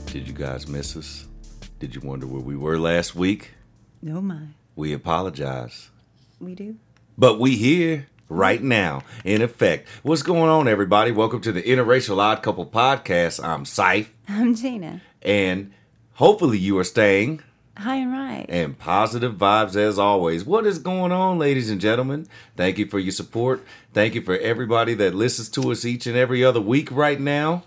Did you guys miss us? Did you wonder where we were last week? No, my. We apologize. We do? But we here right now, in effect. What's going on, everybody? Welcome to the Interracial Odd Couple Podcast. I'm Syfe. I'm Gina. And hopefully you are staying High and right. and positive vibes as always. What is going on, ladies and gentlemen? Thank you for your support. Thank you for everybody that listens to us each and every other week right now.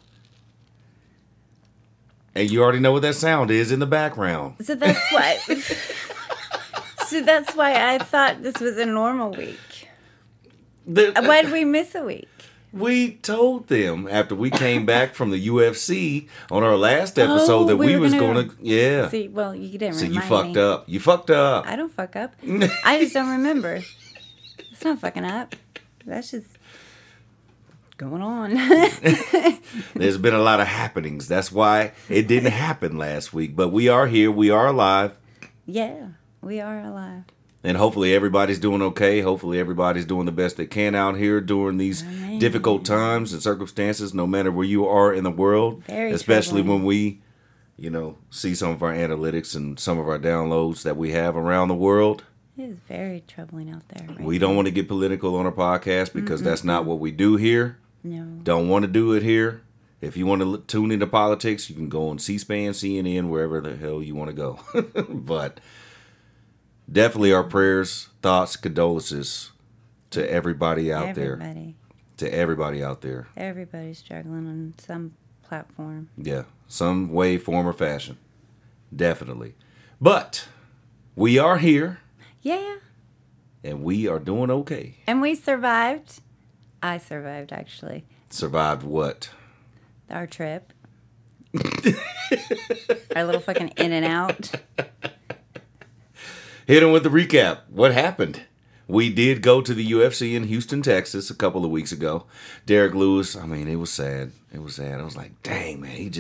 And you already know what that sound is in the background. So that's why. So that's why I thought this was a normal week. Why did we miss a week? We told them after we came back from the UFC on our last episode that we was going to, yeah. See, well, you didn't So remind you fucked me. up. You fucked up. I don't fuck up. I just don't remember. It's not fucking up. That's just going on. There's been a lot of happenings. That's why it didn't happen last week. But we are here. We are alive. Yeah, we are alive. And hopefully everybody's doing okay. Hopefully everybody's doing the best they can out here during these difficult times and circumstances, no matter where you are in the world. Very especially troubling. when we, see some of our analytics and some of our downloads that we have around the world. It is very troubling out there. Right We don't want to get political on our podcast because that's not what we do here. No. Don't want to do it here. If you want to tune into politics, you can go on C-SPAN, CNN, wherever the hell you want to go. But definitely our prayers, thoughts, condolences to everybody out there. To everybody out there. Everybody's struggling on some platform. Yeah, some way, form, or fashion. Definitely. But we are here. Yeah. And we are doing okay. And we survived. I survived, actually. Survived what? Our trip. Our little fucking in and out. Hit him with the recap. What happened? We did go to the UFC in Houston, Texas a couple of weeks ago. Derek Lewis, it was sad. It was sad. I was like, dang, man, it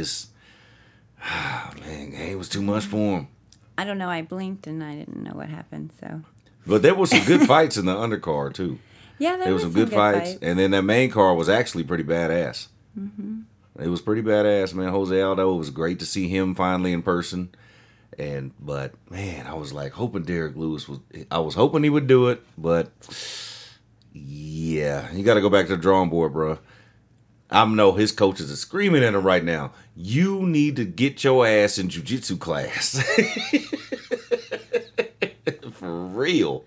was too much for him. I don't know. I blinked and I didn't know what happened, so. But there were some good fights in the undercard, too. Yeah, there were some good fights. And then that main card was actually pretty badass. Mm-hmm. It was pretty badass, man. Jose Aldo, it was great to see him finally in person. But man, I was like hoping Derek Lewis I was hoping he would do it, but yeah, you got to go back to the drawing board, bro. I know his coaches are screaming at him right now. You need to get your ass in jiu-jitsu class. For real.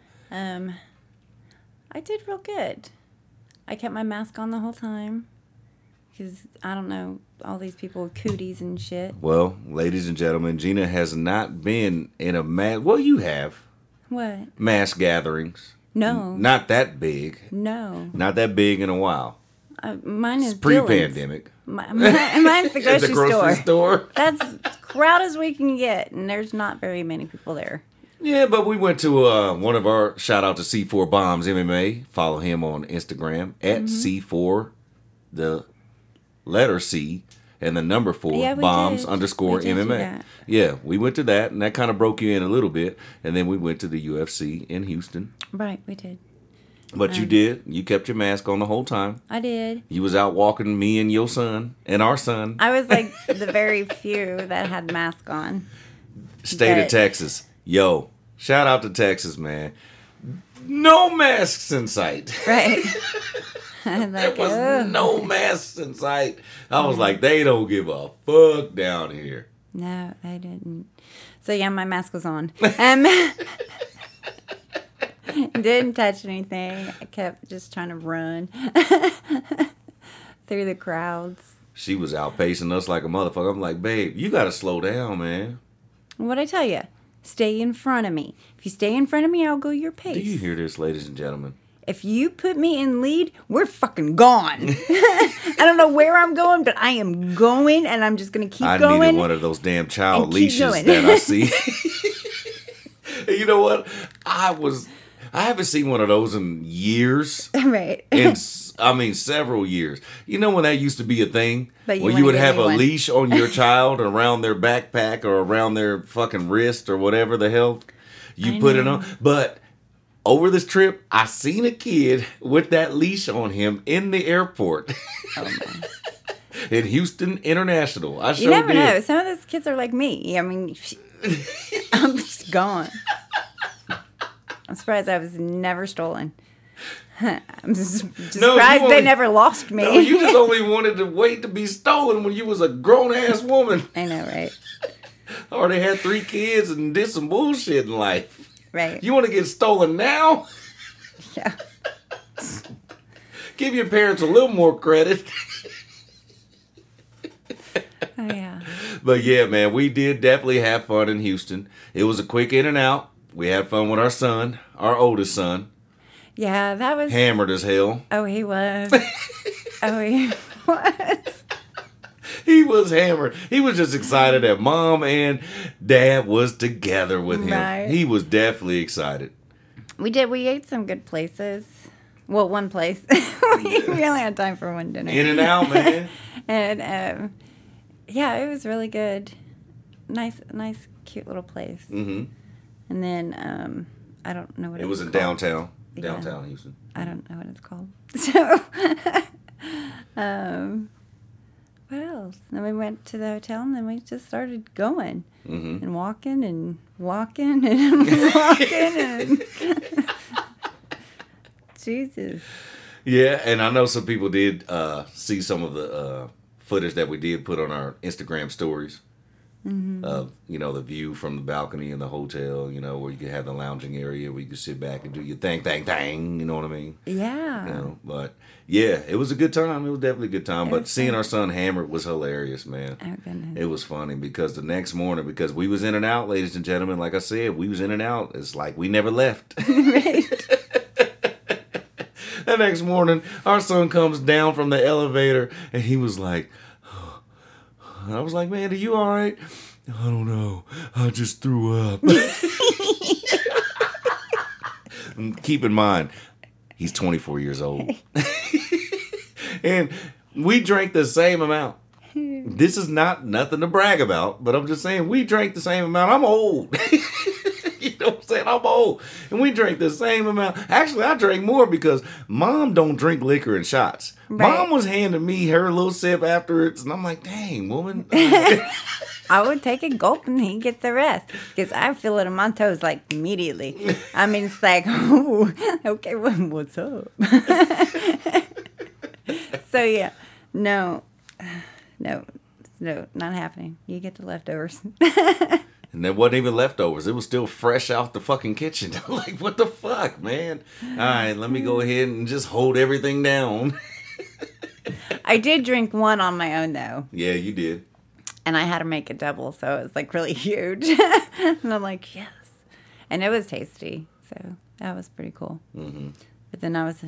I did real good. I kept my mask on the whole time. Because, I don't know, all these people with cooties and shit. Well, ladies and gentlemen, Gina has not been in a mass... Well, you have. What? Mass gatherings. No. Not that big. No. Not that big in a while. Mine is It's pre-pandemic. Mine's the grocery, the grocery store. That's as crowded as we can get, and there's not very many people there. Yeah, but we went to one of our... Shout out to C4 Bombs MMA. Follow him on Instagram. At C4, the letter C, and the number 4, bombs did. _MMA. Do that. Yeah, we went to that, and that kind of broke you in a little bit. And then we went to the UFC in Houston. Right, we did. But you did. You kept your mask on the whole time. I did. You was out walking me and your son, and our son. I was like the very few that had mask on. State of Texas. Yo, shout out to Texas, man. No masks in sight. Right. Like, There was no masks in sight. I was like, they don't give a fuck down here. No, I didn't. So yeah, my mask was on. Didn't touch anything. I kept just trying to run through the crowds. She was outpacing us like a motherfucker. I'm like, babe, you gotta slow down, man. What'd I tell you? Stay in front of me. If you stay in front of me, I'll go your pace. Do you hear this, ladies and gentlemen? If you put me in lead, we're fucking gone. I don't know where I'm going, but I am going, and I'm just going to keep going. I needed one of those damn child leashes going. that I see. You know what? I haven't seen one of those in years. Right. Several years. You know when that used to be a thing? But where you would have a leash on your child around their backpack or around their fucking wrist or whatever the hell you put it on. But over this trip, I seen a kid with that leash on him in the airport. Oh my. In Houston International. I You sure never did. know. Some of those kids are like me. I mean, I'm just gone. I'm surprised I was never stolen. I'm just surprised they never lost me. No, you just only wanted to wait to be stolen when you was a grown-ass woman. I know, right? Already had 3 kids and did some bullshit in life. Right. You want to get stolen now? Yeah. Give your parents a little more credit. Oh, yeah. But yeah, man, we did definitely have fun in Houston. It was a quick in and out. We had fun with our son, our oldest son. Yeah, that was... Hammered as hell. Oh, he was. Oh, he was. He was hammered. He was just excited that mom and dad was together with him. Right. He was definitely excited. We did. We ate some good places. Well, one place. We only had time for one dinner. In and out, man. And, yeah, it was really good. Nice, cute little place. Mm-hmm. And then, I don't know what It was in called. downtown Yeah. Houston. I don't know what it's called. So, what else? Then we went to the hotel, and then we just started going Mm-hmm. and walking and walking and walking and Jesus. Yeah, and I know some people did see some of the footage that we did put on our Instagram stories of, the view from the balcony in the hotel, where you could have the lounging area where you could sit back and do your thing, you know what I mean? Yeah. But yeah, it was a good time. It was definitely a good time. It But was seeing fun. our son hammered was hilarious, man. Oh goodness. It was funny because the next morning, because we was in and out, ladies and gentlemen, like I said, we was in and out. It's like we never left. Right. The next morning, our son comes down from the elevator, and he was like, and I was like, man, are you all right? I don't know. I just threw up. And keep in mind, he's 24 years old. And we drank the same amount. This is nothing to brag about, but I'm just saying we drank the same amount. I'm old. You know what I'm saying? I'm old. And we drank the same amount. Actually, I drank more because Mom don't drink liquor and shots. Right. Mom was handing me her little sip afterwards, and I'm like, dang, woman. I would take a gulp and he get the rest because I feel it in my toes like immediately. I mean, it's like, oh, okay, what's up? So yeah, no, not happening. You get the leftovers. And there wasn't even leftovers. It was still fresh out the fucking kitchen. Like, what the fuck, man? All right, let me go ahead and just hold everything down. I did drink one on my own though, Yeah, you did. and I had to make a double, so it was like really huge. And I'm like, yes, and it was tasty, so that was pretty cool. Mm-hmm. But then I was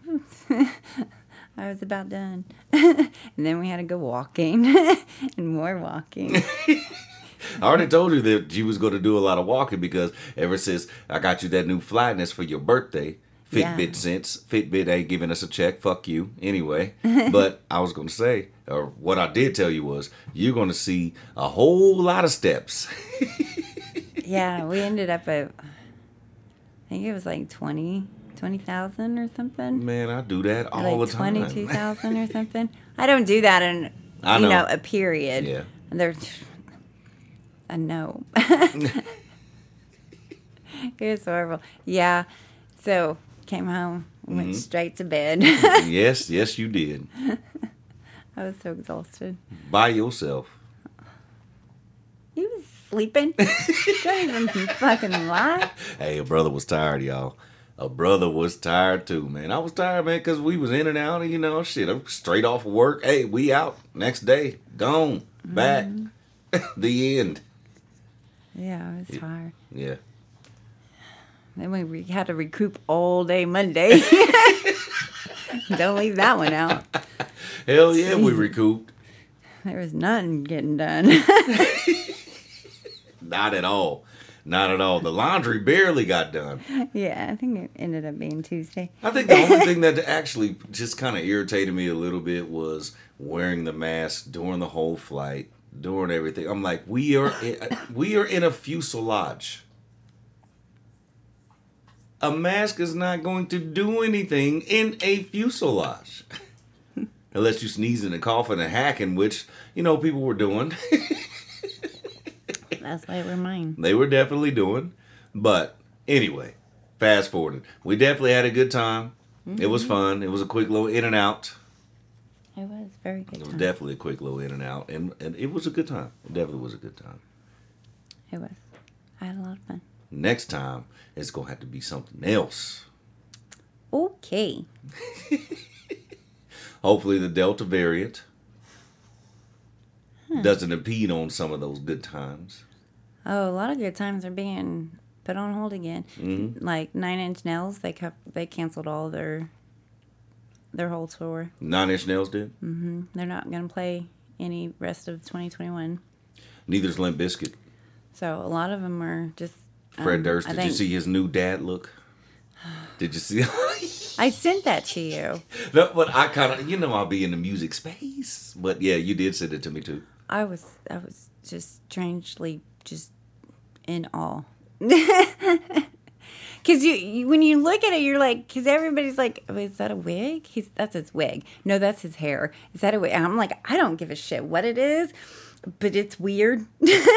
about done, and then we had to go walking and more walking. I already told you that you was going to do a lot of walking because ever since I got you that new Flyness for your birthday, Fitbit Yeah. since Fitbit ain't giving us a check. Fuck you. Anyway, but I was going to say, or what I did tell you was, you're going to see a whole lot of steps. Yeah, we ended up at, I think it was like 20,000 or something. Man, I do that all Like the time. 22,000 or something. I don't do that in, I know. a period. Yeah. And I know. It was horrible. Yeah. So, came home, went straight to bed. Yes, you did. I was so exhausted. By yourself. You was sleeping. Don't even fucking lie. Hey, a brother was tired, y'all. A brother was tired too, man. I was tired, man, because we was in and out, and shit. I'm straight off of work. Hey, we out. Next day, gone, back. The end. Yeah, I was tired. Yeah. Then we had to recoup all day Monday. Don't leave that one out. Hell yeah, we recouped. There was nothing getting done. Not at all. Not at all. The laundry barely got done. Yeah, I think it ended up being Tuesday. I think the only thing that actually just kind of irritated me a little bit was wearing the mask during the whole flight, during everything. I'm like, we are in a fuselage. A mask is not going to do anything in a fuselage. Unless you sneezing and coughing and hacking, which, people were doing. That's why we're mine. They were definitely doing. But anyway, fast forwarding. We definitely had a good time. Mm-hmm. It was fun. It was a quick little in and out. It was very good. It was definitely a quick little in and out. And it was a good time. It definitely was a good time. It was. I had a lot of fun. Next time, it's going to have to be something else. Okay. Hopefully the Delta variant doesn't impede on some of those good times. Oh, a lot of good times are being put on hold again. Mm-hmm. Like 9 Inch Nails, they canceled all their whole tour. 9 Inch Nails did? Mm-hmm. They're not going to play any rest of 2021. Neither's Limp Bizkit. So a lot of them are just... Fred Durst, did you see his new dad look? Did you see? I sent that to you. No, but I kind of, I'll be in the music space. But yeah, you did send it to me too. I was just strangely just in awe. Because you when you look at it, you're like, because everybody's like, oh, is that a wig? That's his wig. No, that's his hair. Is that a wig? And I'm like, I don't give a shit what it is, but it's weird.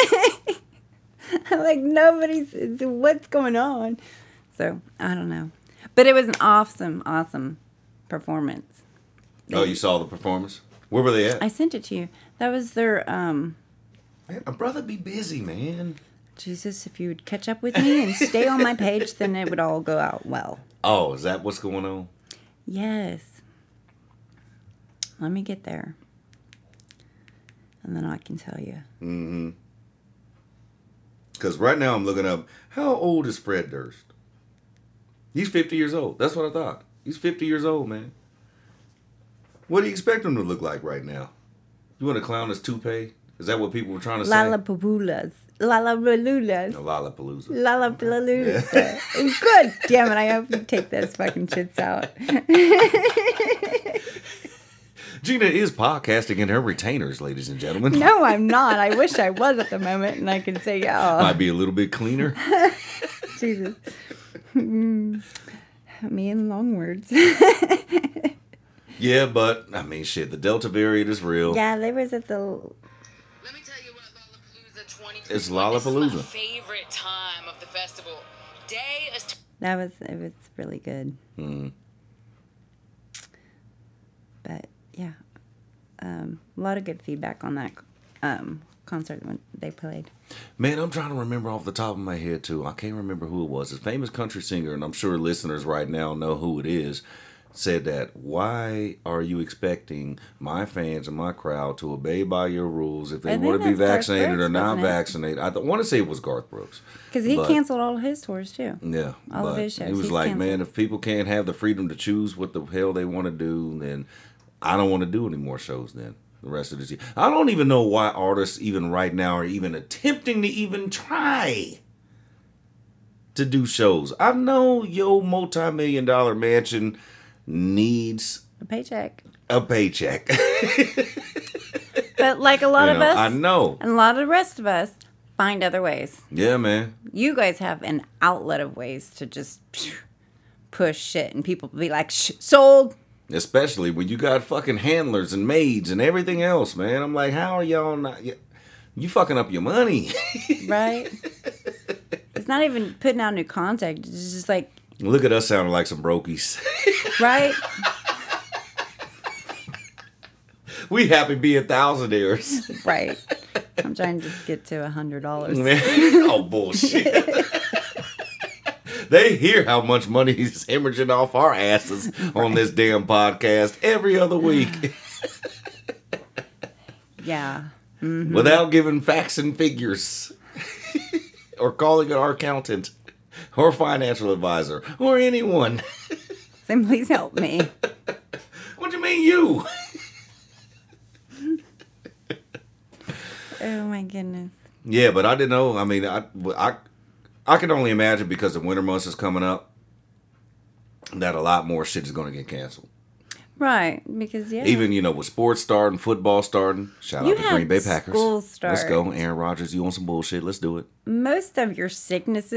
I'm like, what's going on? So, I don't know. But it was an awesome performance. You saw the performance? Where were they at? I sent it to you. That was their, Man, my brother be busy, man. Jesus, if you would catch up with me and stay on my page, then it would all go out well. Oh, is that what's going on? Yes. Let me get there. And then I can tell you. Mm-hmm. Because right now I'm looking up, how old is Fred Durst? He's 50 years old. That's what I thought. He's 50 years old, man. What do you expect him to look like right now? You want to clown his toupee? Is that what people were trying to say? Lollapalooza. Lollapalooza. No, Lollapalooza. Lollapalooza. Yeah. Good. Damn it. I hope you take those fucking shits out. Gina is podcasting in her retainers, ladies and gentlemen. No, I'm not. I wish I was at the moment and I could say, yeah. Might be a little bit cleaner. Jesus. Me and long words. Yeah, but, I mean, shit, the Delta variant is real. Yeah, they was at the... Let me tell you what Lollapalooza 2021 It's Lollapalooza. This is my favorite time of the festival. It was really good. Mm. But, yeah. A lot of good feedback on that concert when they played. Man, I'm trying to remember off the top of my head, too. I can't remember who it was. A famous country singer, and I'm sure listeners right now know who it is, said that, why are you expecting my fans and my crowd to obey by your rules if they want to be vaccinated or not vaccinated? I want to say it was Garth Brooks. Because he canceled all of his tours, too. Yeah. All of his shows. He was like, man, if people can't have the freedom to choose what the hell they want to do, then I don't want to do any more shows then. The rest of this year. I don't even know why artists even right now are even attempting to even try to do shows. I know your multi-million-dollar mansion needs a paycheck. But like a lot of us, I know, and a lot of the rest of us find other ways. Yeah, man. You guys have an outlet of ways to just push shit, and people be like, sold. Especially when you got fucking handlers and maids and everything else, man. I'm like, how are y'all not? You fucking up your money, right? It's not even putting out new content. It's just like, look at us sounding like some brokies. Right? We happy being thousandaires. Right. I'm trying to get to $100. Man. Oh, bullshit. They hear how much money is hemorrhaging off our asses on this damn podcast every other week. Yeah. Mm-hmm. Without giving facts and figures. Or calling our accountant. Or financial advisor. Or anyone. Then please help me. What do you mean you? Oh my goodness. Yeah, but I didn't know. I mean, I can only imagine because the winter months is coming up that a lot more shit is going to get canceled. Right, because even with sports starting, football starting. Shout out to Green Bay Packers. School start. Let's go, Aaron Rodgers. You want some bullshit? Let's do it. Most of your sicknesses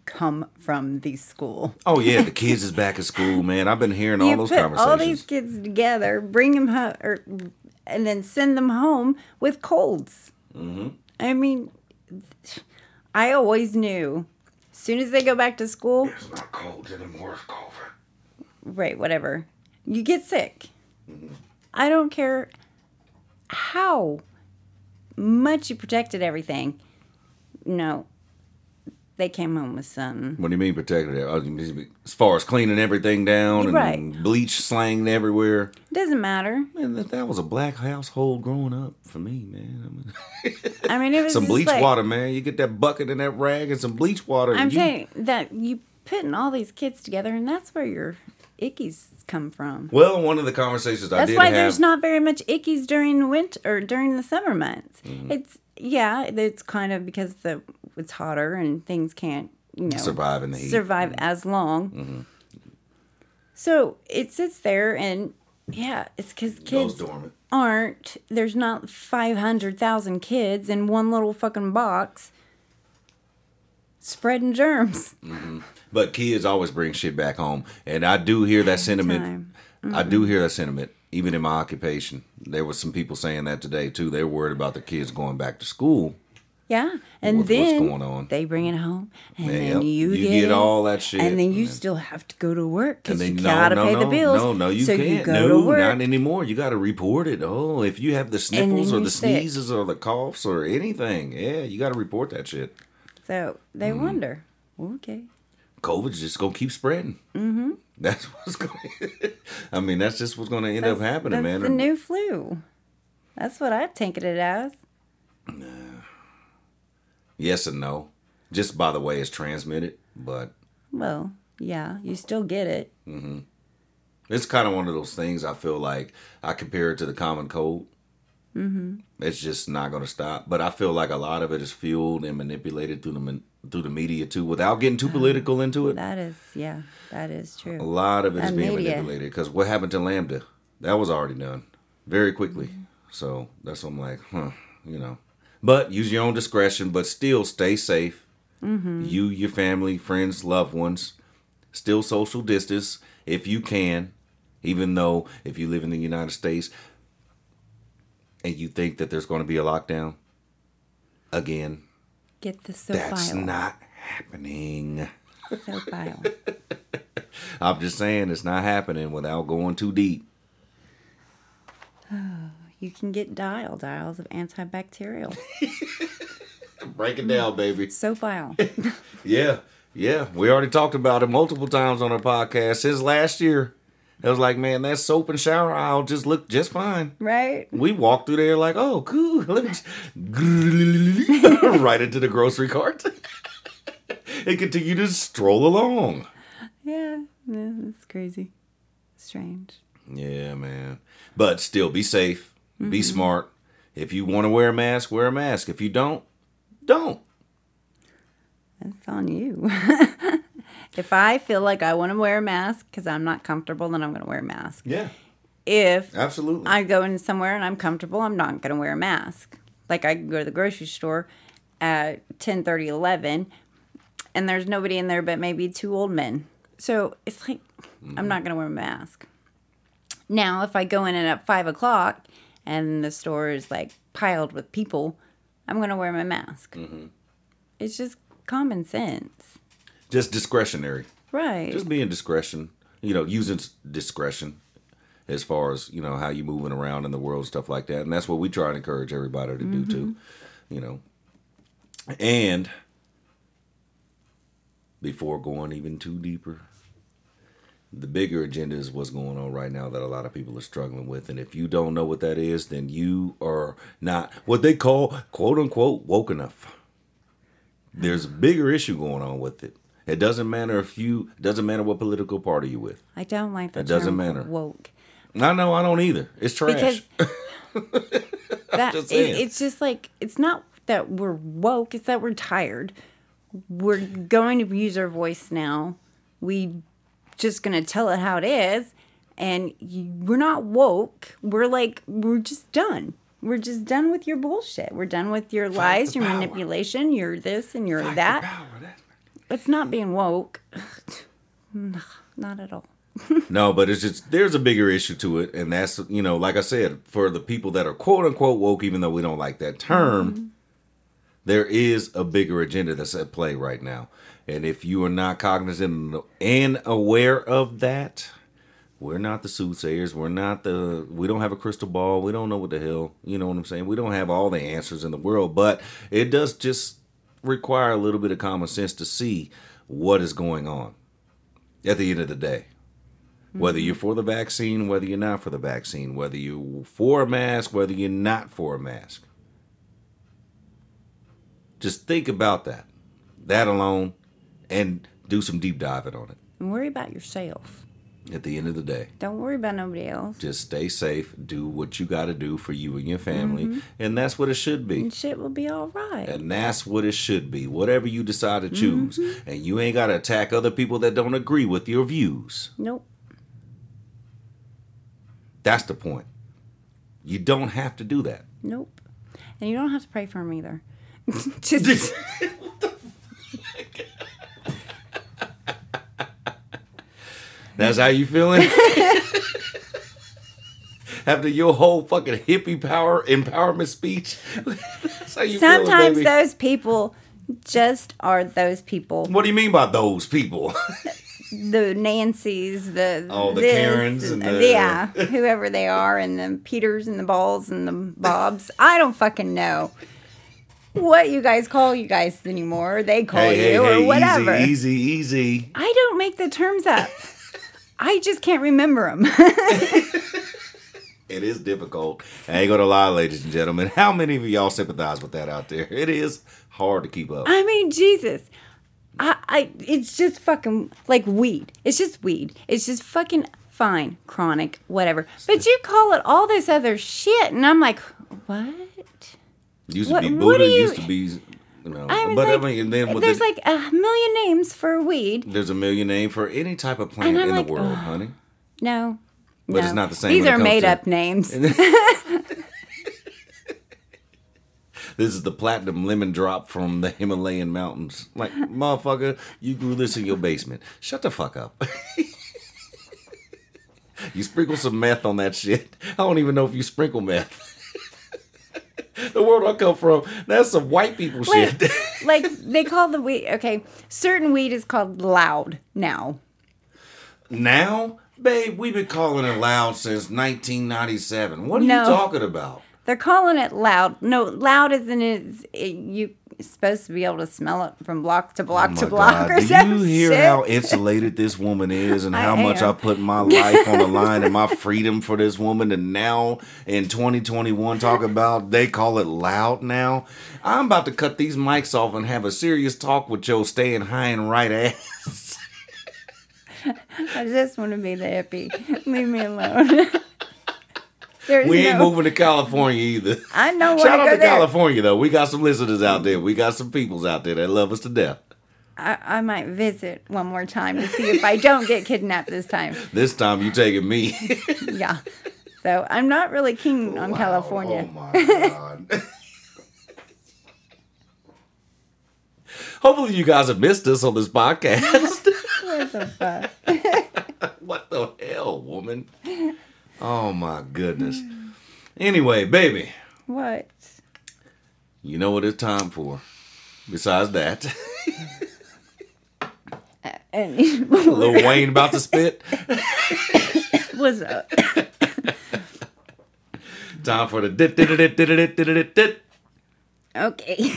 come from the school. Oh yeah, the kids is back at school, man. I've been hearing all those put conversations. all these kids together, bring them home, and then send them home with colds. Mm-hmm. I mean, I always knew. As soon as they go back to school, it's not cold anymore. It's COVID. Right, whatever. You get sick. Mm-hmm. I don't care how much you protected everything. No, they came home with something. What do you mean protected it? As far as cleaning everything down and bleach slanged everywhere. Doesn't matter. Man, that was a black household growing up for me, man. I mean, it was some just bleach water, man. You get that bucket and that rag and some bleach water. I'm saying that you putting all these kids together, and that's where your ickies come from. Well, one of the conversations I did have. That's why there's not very much ickies during the winter or during the summer months. Mm-hmm. It's kind of because it's hotter and things can't, survive in the heat. As long. Mm-hmm. So it sits there and it's because kids there's not 500,000 kids in one little fucking box spreading germs. Mm-hmm. But kids always bring shit back home. And I do hear that sentiment. Mm-hmm. I do hear that sentiment. Even in my occupation, there was some people saying that today too. They were worried about the kids going back to school. Yeah, and then what's going on? They bring it home, and then you get all that shit, and then you still have to go to work because you gotta pay the bills. No, you can't. You go to work. Not anymore. You got to report it. Oh, if you have the sniffles or the sneezes or the coughs or anything, you got to report that shit. So they wonder, okay, COVID's just gonna keep spreading. Mm-hmm. That's what's going. I mean, that's just what's going to end up happening, man. That's the new flu. That's what I taken it as. Yes and no, just by the way it's transmitted, but. Well, yeah, you still get it. Mm-hmm. It's kind of one of those things. I feel like I compare it to the common cold. Mm-hmm. It's just not going to stop. But I feel like a lot of it is fueled and manipulated through the media too, without getting too political into it. That is true. A lot of it is being manipulated because what happened to Lambda? That was already done very quickly. Mm-hmm. So that's what I'm like, But use your own discretion, but still stay safe. Mm-hmm. You, your family, friends, loved ones. Still social distance if you can, even though if you live in the United States and you think that there's going to be a lockdown, again, get the soap that's bile. Not happening. Soap bile. I'm just saying it's not happening without going too deep. You can get dials of antibacterial. Break it down, baby. Soap bile. Yeah. We already talked about it multiple times on our podcast since last year. It was like, man, that soap and shower aisle just looked just fine. Right. We walked through there like, oh, cool. Let me right into the grocery cart. And continue to stroll along. Yeah, that's crazy. Strange. Yeah, man. But still, be safe. Mm-hmm. Be smart. If you want to wear a mask, wear a mask. If you don't. That's on you. If I feel like I want to wear a mask because I'm not comfortable, then I'm going to wear a mask. Yeah. If absolutely I go in somewhere and I'm comfortable, I'm not going to wear a mask. Like I can go to the grocery store at 10:30, 11, and there's nobody in there but maybe two old men. So it's like, I'm not going to wear a mask. Now, if I go in at 5 o'clock and the store is like piled with people, I'm going to wear my mask. Mm-hmm. It's just common sense. Just discretionary. Right. Just being discretion, using discretion as far as, how you moving around in the world, stuff like that. And that's what we try to encourage everybody to do too, And before going even too deeper, the bigger agenda is what's going on right now that a lot of people are struggling with. And if you don't know what that is, then you are not what they call, quote unquote, woke enough. There's a bigger issue going on with it. It doesn't matter doesn't matter what political party you're with. I don't like that. It doesn't matter. Woke. I know, I don't either. It's trash. Because it's just like, it's not that we're woke, it's that we're tired. We're going to use our voice now. We just going to tell it how it is. And we're not woke. We're just done. We're just done with your bullshit. We're done with your lies, your manipulation, your this and your that. It's not being woke. Not at all. No, but it's just, there's a bigger issue to it. And that's, like I said, for the people that are quote unquote woke, even though we don't like that term, there is a bigger agenda that's at play right now. And if you are not cognizant and aware of that, we're not the soothsayers. We don't have a crystal ball. We don't know what the hell, you know what I'm saying? We don't have all the answers in the world, but it does just require a little bit of common sense to see what is going on at the end of the day. Whether you're for the vaccine, whether you're not for the vaccine, whether you're for a mask, whether you're not for a mask. Just think about that alone, and do some deep diving on it. And worry about yourself. At the end of the day. Don't worry about nobody else. Just stay safe. Do what you got to do for you and your family. And that's what it should be. And shit will be all right. And that's what it should be. Whatever you decide to choose. And you ain't got to attack other people that don't agree with your views. Nope. That's the point. You don't have to do that. Nope. And you don't have to pray for him either. Just... That's how you feeling? After your whole fucking hippie empowerment speech? That's how you Sometimes feeling, baby? those people just are those people. What do you mean by those people? The Nancys, the Karens and the... Yeah, whoever they are, and the Peters and the Balls and the Bobs. I don't fucking know what you guys call you guys anymore. They call you or whatever. Easy. I don't make the terms up. I just can't remember them. It is difficult. I ain't gonna lie, ladies and gentlemen. How many of y'all sympathize with that out there? It is hard to keep up. I mean, Jesus. It's just fucking like weed. It's just weed. It's just fucking fine, chronic, whatever. But you call it all this other shit, and I'm like, what? Used to be Buddha. Used to be, and then there's like a million names for weed. There's a million names for any type of plant in the world, honey. No, but it's not the same. These are made up names. This is the platinum lemon drop from the Himalayan mountains. Like, motherfucker, you grew this in your basement. Shut the fuck up. You sprinkle some meth on that shit. I don't even know if you sprinkle meth. The world I come from, that's some white people shit. Like, they call the weed, okay, certain weed is called loud now. Now? Babe, we've been calling it loud since 1997. What are you talking about? They're calling it loud. No, loud isn't you're supposed to be able to smell it from block to block to block or something. Do you hear how insulated this woman is and how much I put my life on the line and my freedom for this woman, and now in 2021 talk about they call it loud now? I'm about to cut these mics off and have a serious talk with your staying high and right ass. I just want to be the hippie. Leave me alone. We ain't moving to California either. I know. Shout out to California, though. We got some listeners out there. We got some peoples out there that love us to death. I might visit one more time to see if I don't get kidnapped this time. This time you taking me. Yeah. So I'm not really keen on California. Oh, my God. Hopefully you guys have missed us on this podcast. What the fuck? What the hell, woman? Oh, my goodness. Anyway, baby. What? You know what it's time for. Besides that. Lil Wayne about to spit. What's up? Time for the dit. Okay.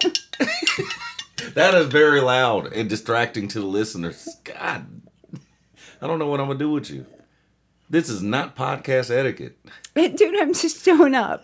That is very loud and distracting to the listeners. God. I don't know what I'm going to do with you. This is not podcast etiquette. Dude, I'm just showing up.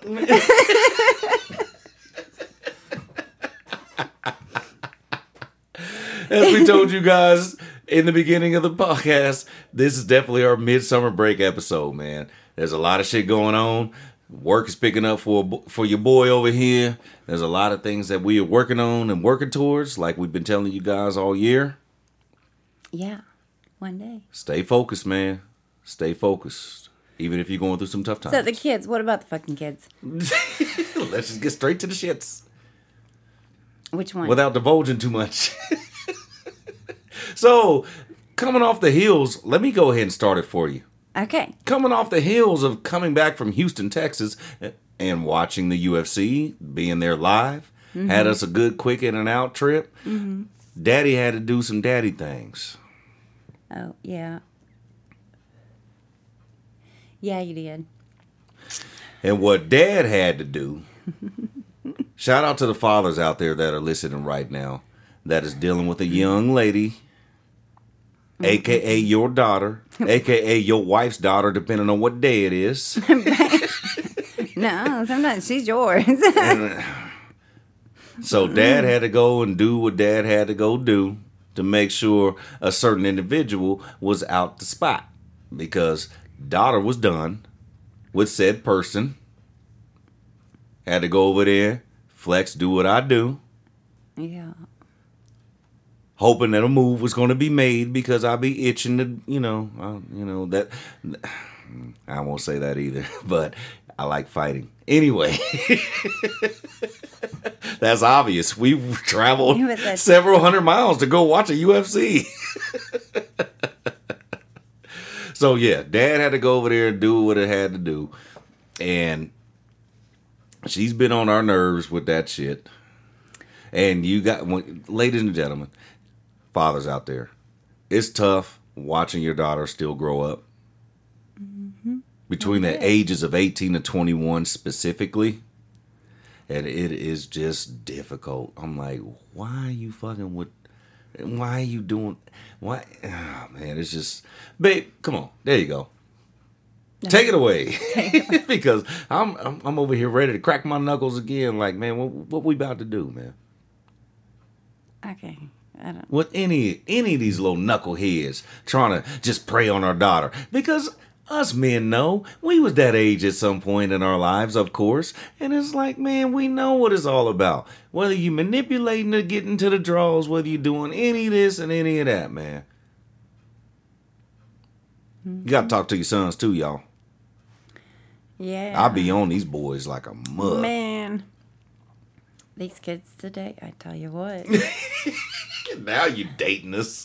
As we told you guys in the beginning of the podcast, this is definitely our midsummer break episode, man. There's a lot of shit going on. Work is picking up for your boy over here. There's a lot of things that we are working on and working towards, like we've been telling you guys all year. Yeah, one day. Stay focused, man. Stay focused, even if you're going through some tough times. So the kids, what about the fucking kids? Let's just get straight to the shits. Which one? Without divulging too much. So, coming off the heels, let me go ahead and start it for you. Okay. Coming off the heels of coming back from Houston, Texas, and watching the UFC, being there live, had us a good quick in and out trip. Daddy had to do some daddy things. Oh, yeah. Yeah, you did. And what Dad had to do, shout out to the fathers out there that are listening right now, that is dealing with a young lady, a.k.a. your daughter, a.k.a. your wife's daughter, depending on what day it is. No, sometimes she's yours. So Dad had to go and do what Dad had to go do to make sure a certain individual was out the spot. Because daughter was done with said person. Had to go over there, flex, do what I do. Yeah. Hoping that a move was going to be made because I'd be itching to, that. I won't say that either, but I like fighting. Anyway, that's obvious. We traveled several hundred miles to go watch a UFC. So yeah, Dad had to go over there and do what it had to do. And she's been on our nerves with that shit. And you got, ladies and gentlemen, fathers out there, it's tough watching your daughter still grow up. Between the ages of 18 to 21 specifically. And it is just difficult. I'm like, why are you fucking with... Why are you doing... Why... Oh, man, it's just... Babe, come on. There you go. No. Take it away. Because I'm over here ready to crack my knuckles again. Like, man, what we about to do, man? Okay. I don't... With any of these little knuckleheads trying to just prey on our daughter. Because... us men know we was that age at some point in our lives, of course. And it's like, man, we know what it's all about. Whether you manipulating to get into the draws, whether you doing any of this and any of that, man. You got to talk to your sons too, y'all. Yeah. I be on these boys like a mug. Man. These kids today, I tell you what. Now you dating us.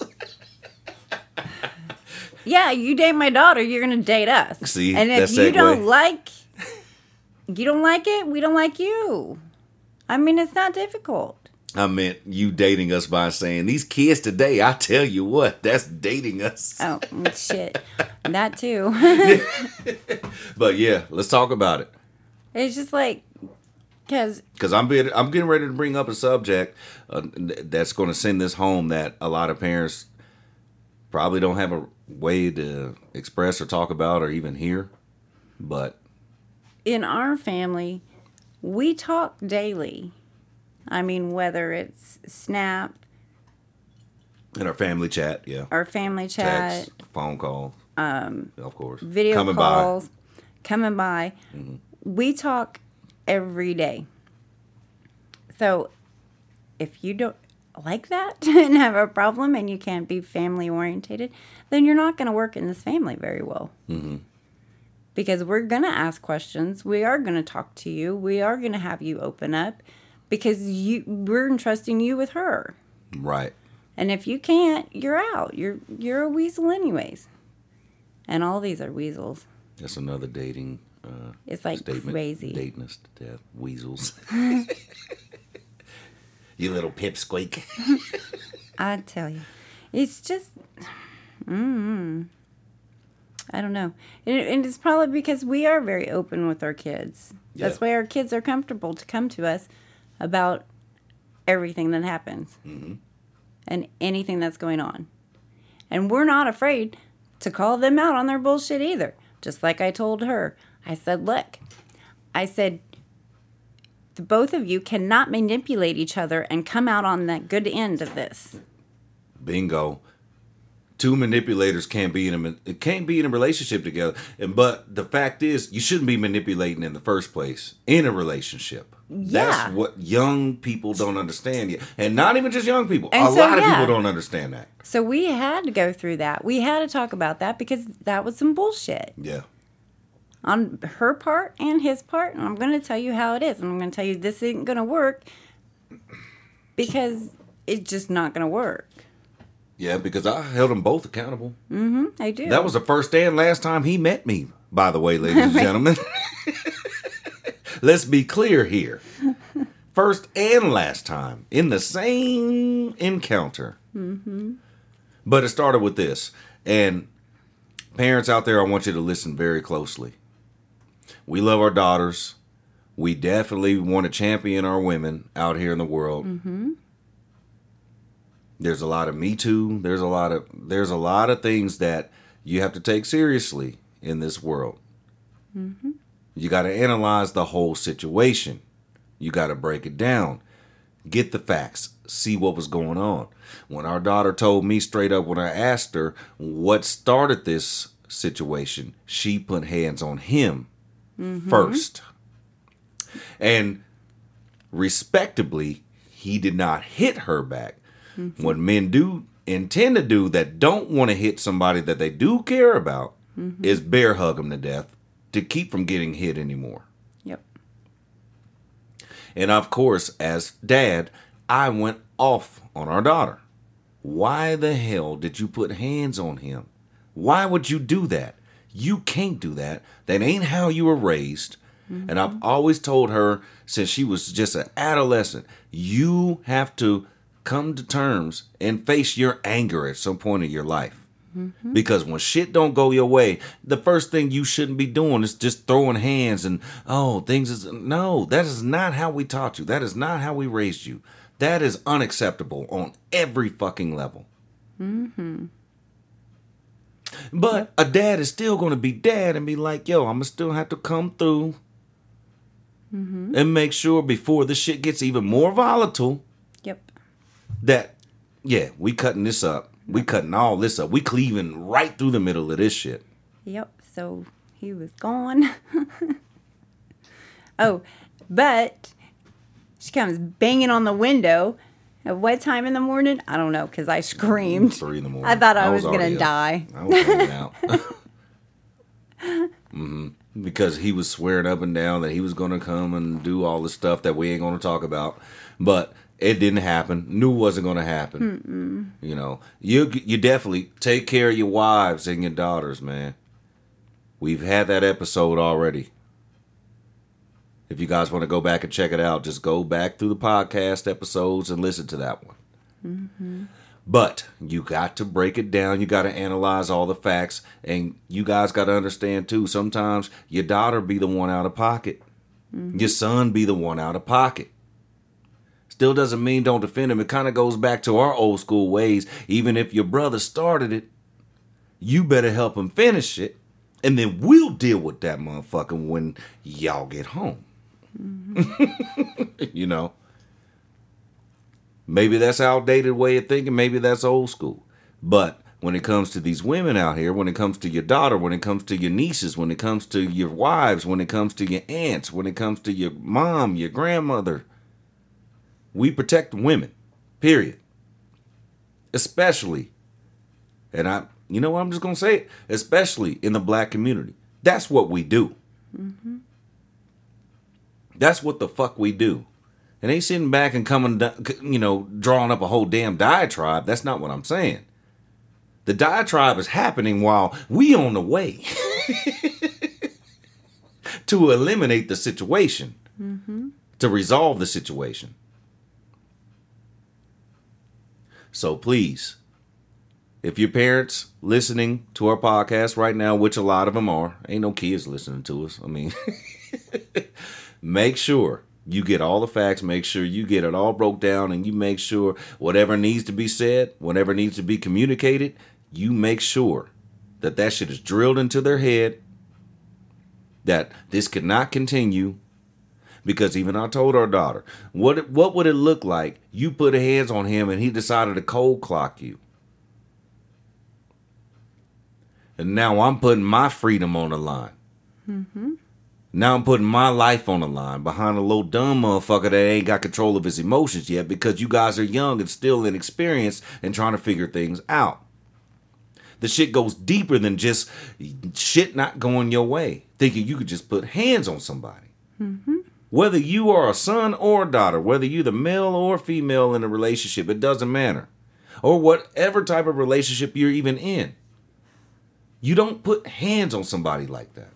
Yeah, you date my daughter, you're gonna date us. See, and if you don't like it, we don't like you. I mean, it's not difficult. I meant you dating us by saying these kids today. I tell you what, that's dating us. Oh shit, that too. But yeah, let's talk about it. It's just like because I'm getting ready to bring up a subject that's going to send this home that a lot of parents probably don't have a way to express or talk about or even hear. But in our family, we talk daily. I mean, whether it's Snap. In our family chat, yeah. Our family chat. Text, phone call. Of course. Video calls. Coming by. Mm-hmm. We talk every day. So, if you don't like that and have a problem and you can't be family orientated, then you're not going to work in this family very well. Mm-hmm. Because we're going to ask questions. We are going to talk to you. We are going to have you open up because we're entrusting you with her. Right. And if you can't, you're out. You're a weasel anyways. And all these are weasels. That's another dating it's like statement. Crazy. Dating us to death. Weasels. You little pipsqueak. I tell you. It's just... I don't know. And it's probably because we are very open with our kids. Yeah. That's why our kids are comfortable to come to us about everything that happens. Mm-hmm. And anything that's going on. And we're not afraid to call them out on their bullshit either. Just like I told her. I said, look. I said, the both of you cannot manipulate each other and come out on that good end of this. Bingo. Two manipulators can't be in a relationship together. But the fact is, you shouldn't be manipulating in the first place in a relationship. Yeah. That's what young people don't understand yet. And not even just young people. A lot of people don't understand that. So we had to go through that. We had to talk about that because that was some bullshit. Yeah. On her part and his part. And I'm going to tell you how it is. And I'm going to tell you this isn't going to work because it's just not going to work. Yeah, because I held them both accountable. I do. That was the first and last time he met me, by the way, ladies and gentlemen. Let's be clear here. First and last time in the same encounter. But it started with this. And parents out there, I want you to listen very closely. We love our daughters. We definitely want to champion our women out here in the world. There's a lot of Me Too. There's a lot of things that you have to take seriously in this world. You got to analyze the whole situation. You got to break it down. Get the facts. See what was going on. When our daughter told me straight up when I asked her what started this situation, she put hands on him first. And respectably, he did not hit her back. What men do intend to do that don't want to hit somebody that they do care about is bear hug them to death to keep from getting hit anymore. Yep. And of course, as dad, I went off on our daughter. Why the hell did you put hands on him? Why would you do that? You can't do that. That ain't how you were raised. And I've always told her since she was just an adolescent, you have to come to terms and face your anger at some point in your life. Because when shit don't go your way, the first thing you shouldn't be doing is just throwing hands and, no, that is not how we taught you. That is not how we raised you. That is unacceptable on every fucking level. But a dad is still going to be dad and be like, yo, I'm going to still have to come through and make sure before this shit gets even more volatile. Yep. That, yeah, we cutting this up. We cutting all this up. We cleaving right through the middle of this shit. Yep. So he was gone. Oh, but she comes banging on the window. At what time in the morning? I don't know, because I screamed. 3 in the morning. I thought I was going to already up. die. I was hanging out. Because he was swearing up and down that he was going to come and do all the stuff that we ain't going to talk about. But it didn't happen. Knew it wasn't going to happen. You know, you definitely take care of your wives and your daughters, man. We've had that episode already. If you guys want to go back and check it out, just go back through the podcast episodes and listen to that one. But you got to break it down. You got to analyze all the facts. And you guys got to understand, too, sometimes your daughter be the one out of pocket. Your son be the one out of pocket. Still doesn't mean don't defend him. It kind of goes back to our old school ways. Even if your brother started it, you better help him finish it. And then we'll deal with that motherfucker when y'all get home. You know? Maybe that's an outdated way of thinking. Maybe that's old school. But when it comes to these women out here, when it comes to your daughter, when it comes to your nieces, when it comes to your wives, when it comes to your aunts, when it comes to your mom, your grandmother, we protect women, period. Especially, and I'm just going to say it, especially in the black community. That's what we do. That's what the fuck we do. And ain't sitting back and coming, drawing up a whole damn diatribe. That's not what I'm saying. The diatribe is happening while we on the way to eliminate the situation, to resolve the situation. So please, if your parents listening to our podcast right now, which a lot of them are, ain't no kids listening to us. I mean, make sure you get all the facts, make sure you get it all broke down, and you make sure whatever needs to be said, whatever needs to be communicated, you make sure that that shit is drilled into their head, that this cannot continue. Because even I told our daughter, what would it look like you put hands on him and he decided to cold clock you? And now I'm putting my freedom on the line. Now I'm putting my life on the line behind a little dumb motherfucker that ain't got control of his emotions yet because you guys are young and still inexperienced and trying to figure things out. The shit goes deeper than just shit not going your way, thinking you could just put hands on somebody. Whether you are a son or a daughter, whether you're the male or female in a relationship, it doesn't matter. or whatever type of relationship you're even in. You don't put hands on somebody like that.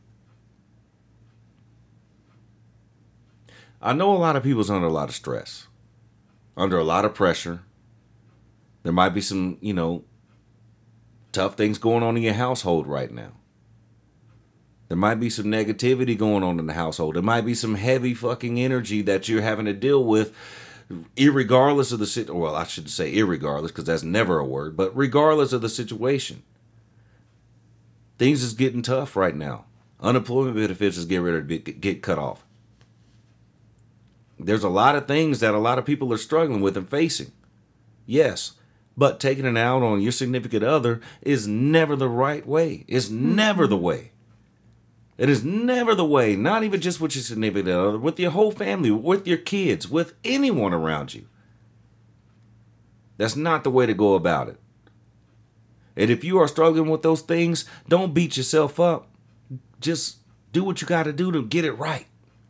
I know a lot of people's under a lot of stress, under a lot of pressure. There might be some, tough things going on in your household right now. There might be some negativity going on in the household. There might be some heavy fucking energy that you're having to deal with, irregardless of the situation. Well, I should say irregardless, because that's never a word, but regardless of the situation. Things is getting tough right now. Unemployment benefits is getting ready to get cut off. There's a lot of things that a lot of people are struggling with and facing. Yes, but taking it out on your significant other is never the right way. It's never the way. It is never the way, not even just with your significant other, with your whole family, with your kids, with anyone around you. That's not the way to go about it. And if you are struggling with those things, don't beat yourself up. Just do what you got to do to get it right.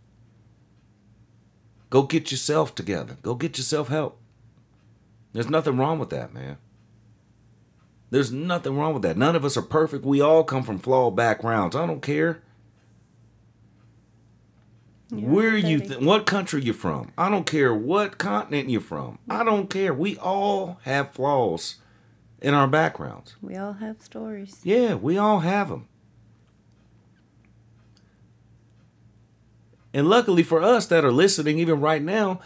Go get yourself together. Go get yourself help. There's nothing wrong with that, man. There's nothing wrong with that. None of us are perfect. We all come from flawed backgrounds. I don't care. Where you? What country you're from? I don't care what continent you're from. I don't care. We all have flaws in our backgrounds. We all have stories. Yeah, we all have them. And luckily for us that are listening, even right now,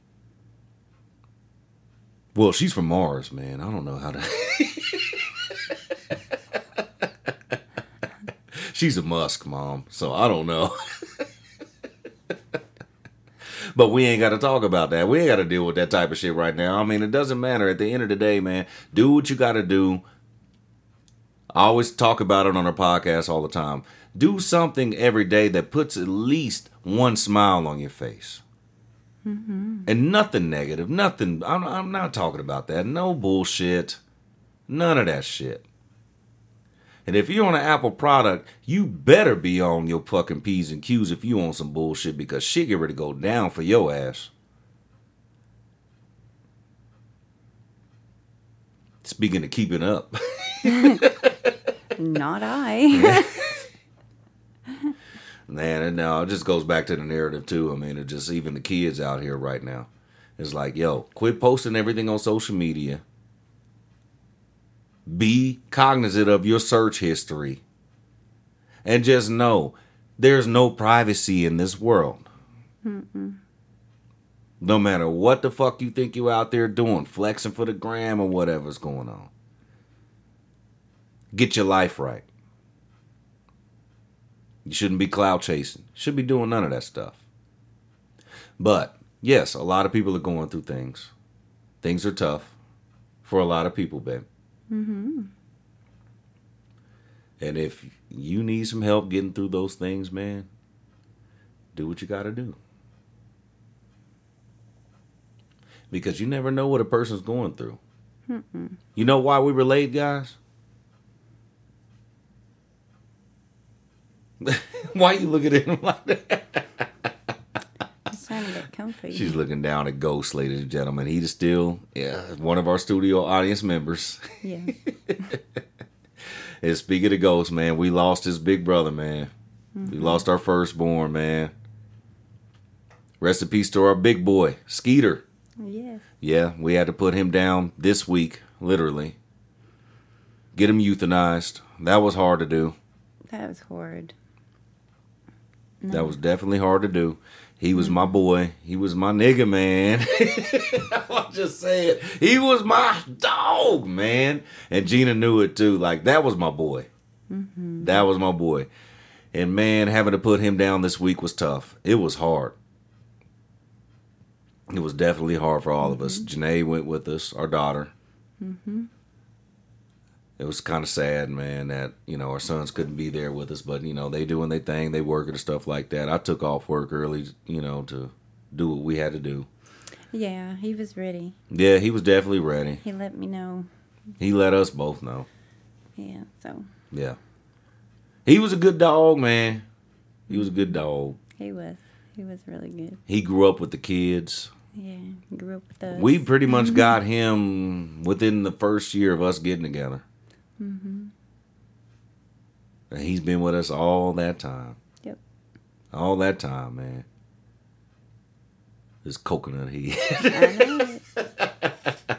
well, she's from Mars, man. I don't know how to. She's a Musk mom, so I don't know. But we ain't got to talk about that. We ain't got to deal with that type of shit right now. I mean, it doesn't matter. At the end of the day, man, do what you got to do. I always talk about it on our podcast all the time. Do something every day that puts at least one smile on your face. Mm-hmm. And nothing negative. Nothing. I'm not talking about that. No bullshit. None of that shit. And if you're on an Apple product, you better be on your fucking P's and Q's if you on some bullshit, because shit get ready to go down for your ass. Speaking of keeping up. Not I. Man, and now it just goes back to the narrative too. I mean, it just, even the kids out here right now. It's like, yo, quit posting everything on social media. Be cognizant of your search history. And just know, there's no privacy in this world. Mm-mm. No matter what the fuck you think you out there doing, flexing for the gram or whatever's going on. Get your life right. You shouldn't be cloud chasing. You shouldn't be doing none of that stuff. But, yes, a lot of people are going through things. Things are tough for a lot of people, babe. Mm-hmm. And if you need some help getting through those things, man, do what you got to do. Because you never know what a person's going through. Mm-mm. You know why we relate, guys? Why you looking at him like that? Just trying to get comfy. She's looking down at Ghost, ladies and gentlemen. He is still one of our studio audience members. Yes. And speaking of Ghost, man, we lost his big brother, man. Mm-hmm. We lost our firstborn, man. Rest in peace to our big boy, Skeeter. Yes. Yeah, we had to put him down this week, literally. Get him euthanized. That was hard to do. That was horrid. No. That was definitely hard to do. He was my boy. He was my nigga, man. I'm just saying. He was my dog, man. And Gina knew it too. Like, that was my boy. Mm-hmm. That was my boy. And man, having to put him down this week was tough. It was hard. It was definitely hard for all of us. Janae went with us, our daughter. Mm-hmm. It was kind of sad, man, that, our sons couldn't be there with us. But, they doing their thing. They working and stuff like that. I took off work early, to do what we had to do. Yeah, he was ready. Yeah, he was definitely ready. He let me know. He let us both know. Yeah, so. Yeah. He was a good dog, man. He was a good dog. He was. He was really good. He grew up with the kids. Yeah, grew up with us. We pretty much got him within the first year of us getting together. Mm-hmm. And he's been with us all that time. Yep. All that time, man. This coconut heat. I know it.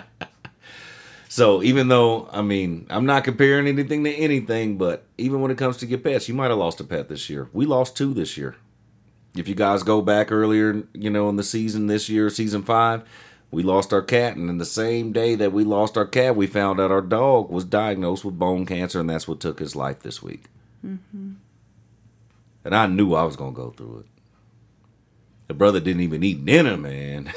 So even though, I mean, I'm not comparing anything to anything, but even when it comes to your pets, you might have lost a pet this year. We lost 2 this year. If you guys go back earlier, in the season this year, season 5, we lost our cat. And in the same day that we lost our cat, we found out our dog was diagnosed with bone cancer, and that's what took his life this week. Mm-hmm. And I knew I was going to go through it. The brother didn't even eat dinner, man.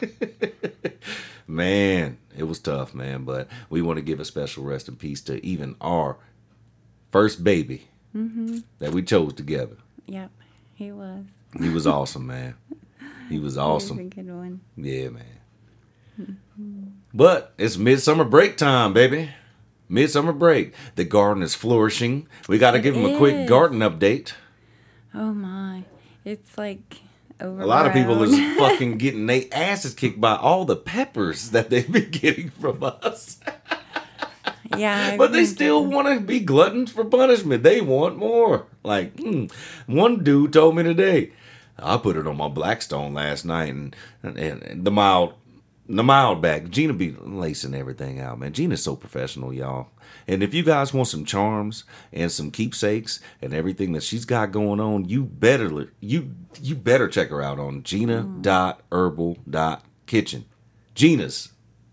Man, it was tough, man. But we want to give a special rest in peace to even our first baby that we chose together. Yep, he was. He was awesome, man. He was awesome. He was a good one. Yeah, man. But it's midsummer break time, baby. Midsummer break. The garden is flourishing. We got to give him a quick garden update. Oh, my. It's like overgrown. A lot of people is fucking getting their asses kicked by all the peppers that they've been getting from us. Yeah. But they still want to be gluttons for punishment. They want more. Like, one dude told me today, I put it on my Blackstone last night, and the mild back. Gina be lacing everything out, man. Gina's so professional, y'all. And if you guys want some charms and some keepsakes and everything that she's got going on, you better check her out on gina.herbal.kitchen. Gina's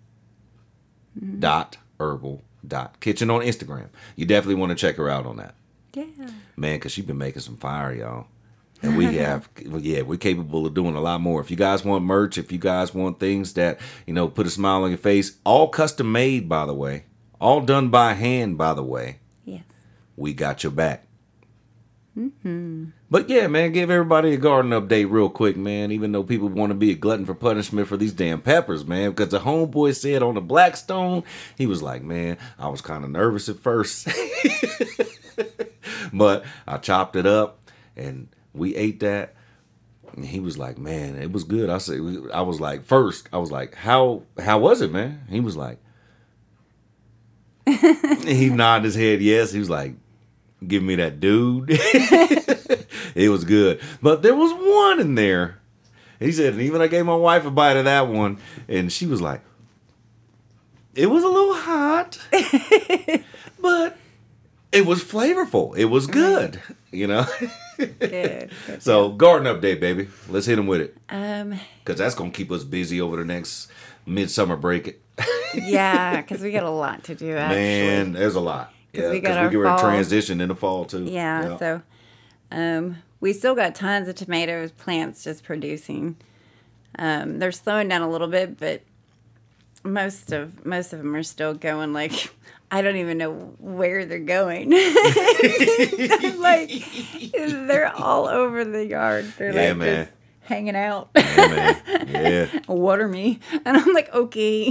.herbal.kitchen on Instagram. You definitely want to check her out on that. Yeah. Man, because she's been making some fire, y'all. And we have, we're capable of doing a lot more. If you guys want merch, if you guys want things that, put a smile on your face, all custom made, by the way. All done by hand, by the way. Yes. We got your back. Mm-hmm. But yeah, man, give everybody a garden update real quick, man. Even though people want to be a glutton for punishment for these damn peppers, man. Because the homeboy said on the Blackstone, he was like, man, I was kind of nervous at first. But I chopped it up and we ate that. And he was like, man, it was good. I was like, how was it, man? He was like, he nodded his head yes. He was like, give me that, dude. It was good. But there was one in there. He said, and even I gave my wife a bite of that one, and she was like, it was a little hot, but it was flavorful. It was good, Good. So, garden update, baby. Let's hit him with it. Because that's going to keep us busy over the next midsummer break. Yeah, because we got a lot to do, actually. Man, there's a lot. Yeah, we got our get fall. transition in the fall, too. Yeah, so we still got tons of tomatoes plants just producing. They're slowing down a little bit, but most of them are still going. Like, I don't even know where they're going. Like, they're all over the yard. They're just hanging out. Yeah, man. Yeah. Water me. And I'm like, okay.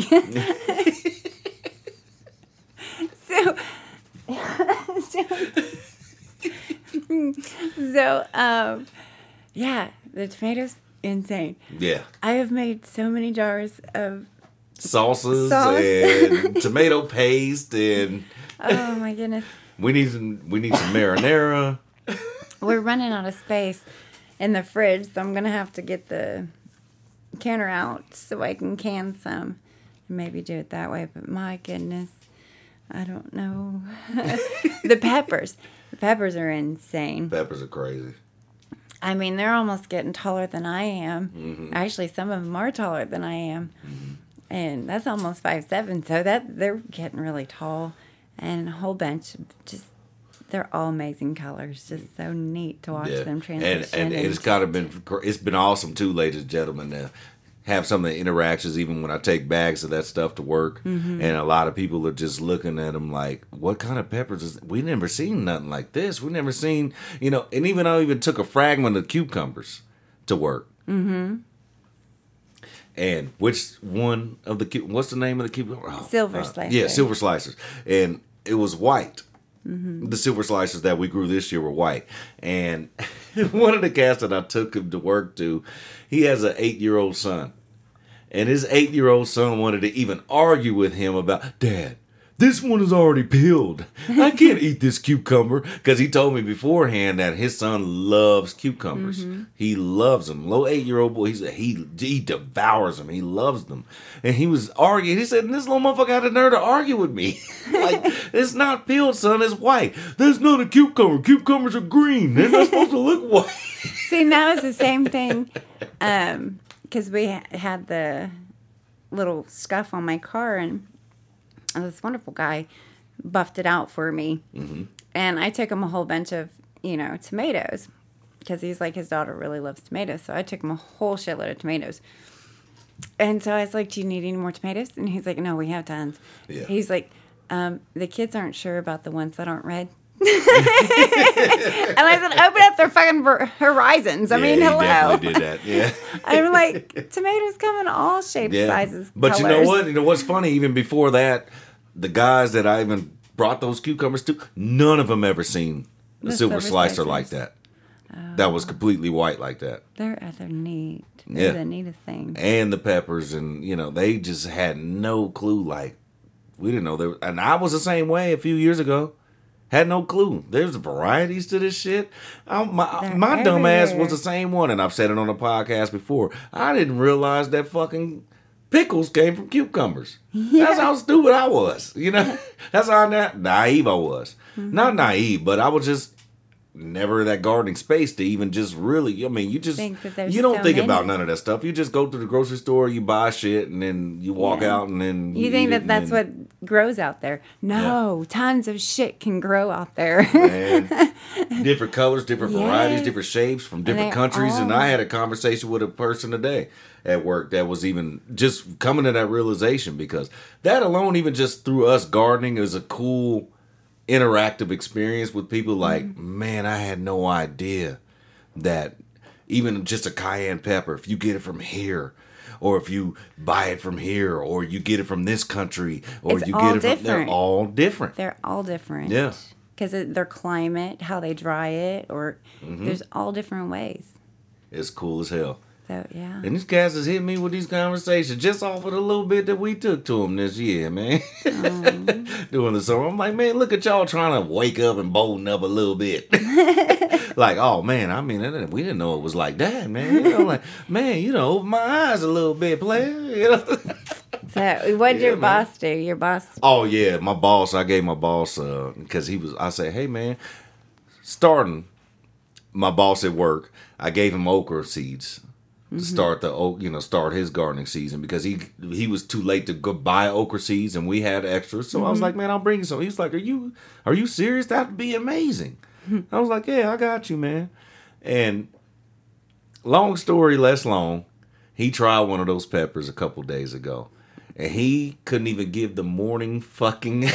So, yeah, the tomatoes, insane. Yeah. I have made so many jars of sauce and tomato paste and oh my goodness. We need some marinara. We're running out of space in the fridge, so I'm gonna have to get the canner out so I can can some and maybe do it that way. But my goodness, I don't know. The peppers are insane. Peppers are crazy. I mean, they're almost getting taller than I am. Mm-hmm. Actually, some of them are taller than I am. Mm-hmm. And that's almost 5'7", so they're getting really tall. And a whole bunch of just, they're all amazing colors. Just so neat to watch them transition. And it's it's been awesome too, ladies and gentlemen, to have some of the interactions even when I take bags of that stuff to work. Mm-hmm. And a lot of people are just looking at them like, what kind of peppers is, we never seen nothing like this. We never seen, and even I even took a fragment of cucumbers to work. Mm-hmm. And which one of what's the name of the cucumber? Silver slicers. Yeah, silver slicers. And it was white. The silver slices that we grew this year were white. And one of the cats that I took him to work to, he has an 8-year-old son. And his 8-year-old son wanted to even argue with him about, Dad, this one is already peeled. I can't eat this cucumber. Because he told me beforehand that his son loves cucumbers. He loves them. Little 8-year-old boy, he devours them. He loves them. And he was arguing. He said, this little motherfucker had the nerve to argue with me. Like, it's not peeled, son. It's white. That's not a cucumber. Cucumbers are green. They're not supposed to look white. See, now it's the same thing. Because we had the little scuff on my car, and this wonderful guy buffed it out for me. And I took him a whole bunch of, tomatoes, because he's like, his daughter really loves tomatoes. So I took him a whole shitload of tomatoes. And so I was like, do you need any more tomatoes? And he's like, no, we have tons. Yeah. He's like, the kids aren't sure about the ones that aren't red. And I said, open up their fucking horizons. I mean, hello. Definitely did that. Yeah. I'm like, tomatoes come in all shapes, sizes, but colors. You know what? You know what's funny? Even before that, the guys that I even brought those cucumbers to, none of them ever seen the silver slicer like that. That was completely white like that. They're neat. They're the neatest thing. And the peppers, and they just had no clue. Like, we didn't know there. And I was the same way a few years ago. Had no clue. There's varieties to this shit. My dumb ass was the same one, and I've said it on the podcast before. I didn't realize that fucking pickles came from cucumbers. Yeah. That's how stupid I was. That's how naive I was. Not naive, but I was just never in that gardening space to even just really, I mean, you just, you don't think about none of that stuff. You just go to the grocery store, you buy shit, and then you walk out, and then you think that's what grows out there. No, tons of shit can grow out there. Man, different colors, different varieties, different shapes from different countries. And I had a conversation with a person today at work that was even just coming to that realization, because that alone, even just through us gardening, is a cool interactive experience with people. Like, man, I had no idea that even just a cayenne pepper, if you get it from here, or if you buy it from here, or you get it from this country, or you get it from, they're all different. They're all different. Yeah. Because their climate, how they dry it, or there's all different ways. It's cool as hell. So, yeah. And these guys has hit me with these conversations just off of the little bit that we took to them this year, man. During the summer. I'm like, man, look at y'all trying to wake up and bolden up a little bit. Like, oh, man, I mean, we didn't know it was like that, man. Like, man, open my eyes a little bit, player. So, what'd your boss do? Your boss? Oh, yeah, my boss. I gave my boss, because I said, hey, man, starting my boss at work, I gave him okra seeds. To start start his gardening season, because he was too late to go buy okra seeds, and we had extras. So I was like, man, I'll bring you some. He was like, are you serious? That'd be amazing. I was like, yeah, I got you, man. And long story less long, he tried one of those peppers a couple days ago, and he couldn't even give the morning fucking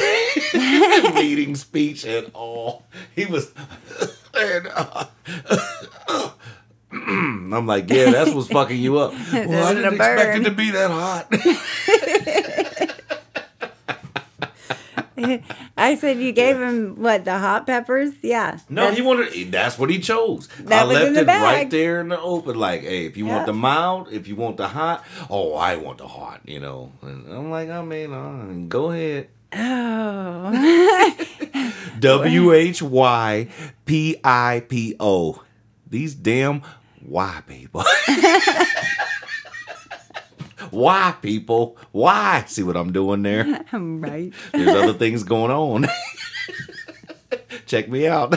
meeting speech at all. He was I'm like, yeah, that's what's fucking you up. Well, I didn't expect it to be that hot. I said you gave him, what, the hot peppers? Yeah. No, that's what he chose. I left it right there in the open. Like, hey, if you want the mild, if you want the hot, I want the hot, And I'm like, I mean, go ahead. Oh. WHYPIPO. These damn why people. Why people? Why? See what I'm doing there? I'm right. There's other things going on. Check me out.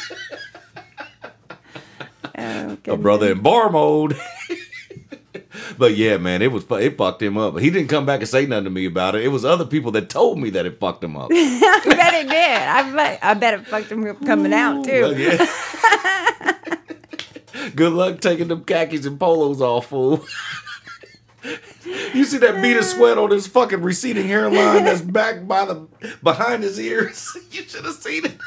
Oh, a brother in bar mode. But yeah, man, it fucked him up. He didn't come back and say nothing to me about it. It was other people that told me that it fucked him up. I bet it did. I bet it fucked him up coming out too. Well, yeah. Good luck taking them khakis and polos off, fool. You see that bead of sweat on his fucking receding hairline that's back behind his ears? You should have seen it.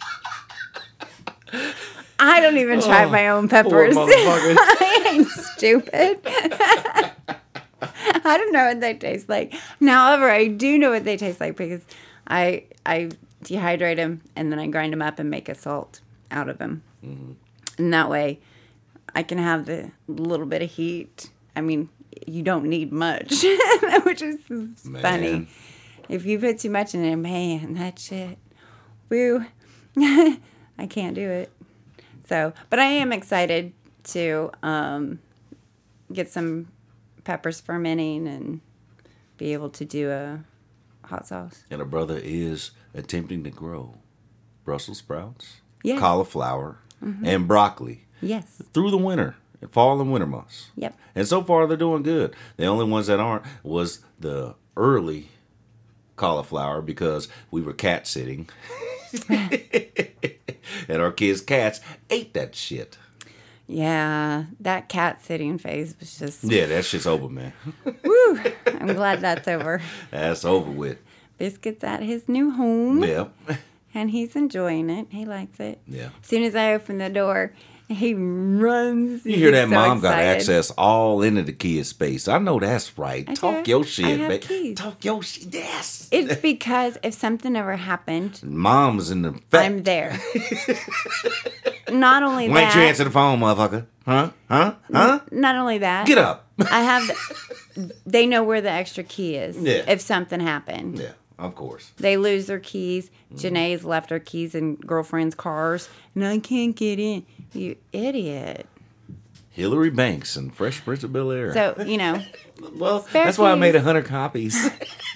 I don't even try my own peppers. I ain't stupid. I don't know what they taste like. However, I do know what they taste like, because I dehydrate them, and then I grind them up and make a salt out of them. Mm-hmm. And that way, I can have the little bit of heat. I mean, you don't need much, which is funny. If you put too much in it, man, that shit, woo, I can't do it. So, but I am excited to get some peppers fermenting and be able to do a hot sauce. And a brother is attempting to grow Brussels sprouts, Yes. cauliflower, and broccoli Yes. through the winter, fall and winter months. Yep. And so far, they're doing good. The only ones that aren't was the early cauliflower because we were cat sitting. And our kids' cats ate that shit. Yeah, that cat sitting phase was just... Yeah, that shit's over, man. Woo! I'm glad that's over. That's over with. Biscuit's at his new home. Yeah. And he's enjoying it. He likes it. Yeah. As soon as I open the door, he runs. You hear that He's so mom got excited. access all into the kid's space. I know that's right. I Talk do. your I shit, have babe. keys. Talk your shit. Yes. It's because if something ever happened, Mom's in the I'm there. Not only Why ain't you that, answer the phone, motherfucker? Huh? Huh? Huh? not only that, Get up. I have. They know where the extra key is. Yeah. If something happened. Yeah, of course. They lose their keys. Janae's left her keys in girlfriends' cars, and I can't get in. You idiot. Hillary Banks and Fresh Prince of Bel-Air. So, you know, well, spare that's why I made keys. 100 copies.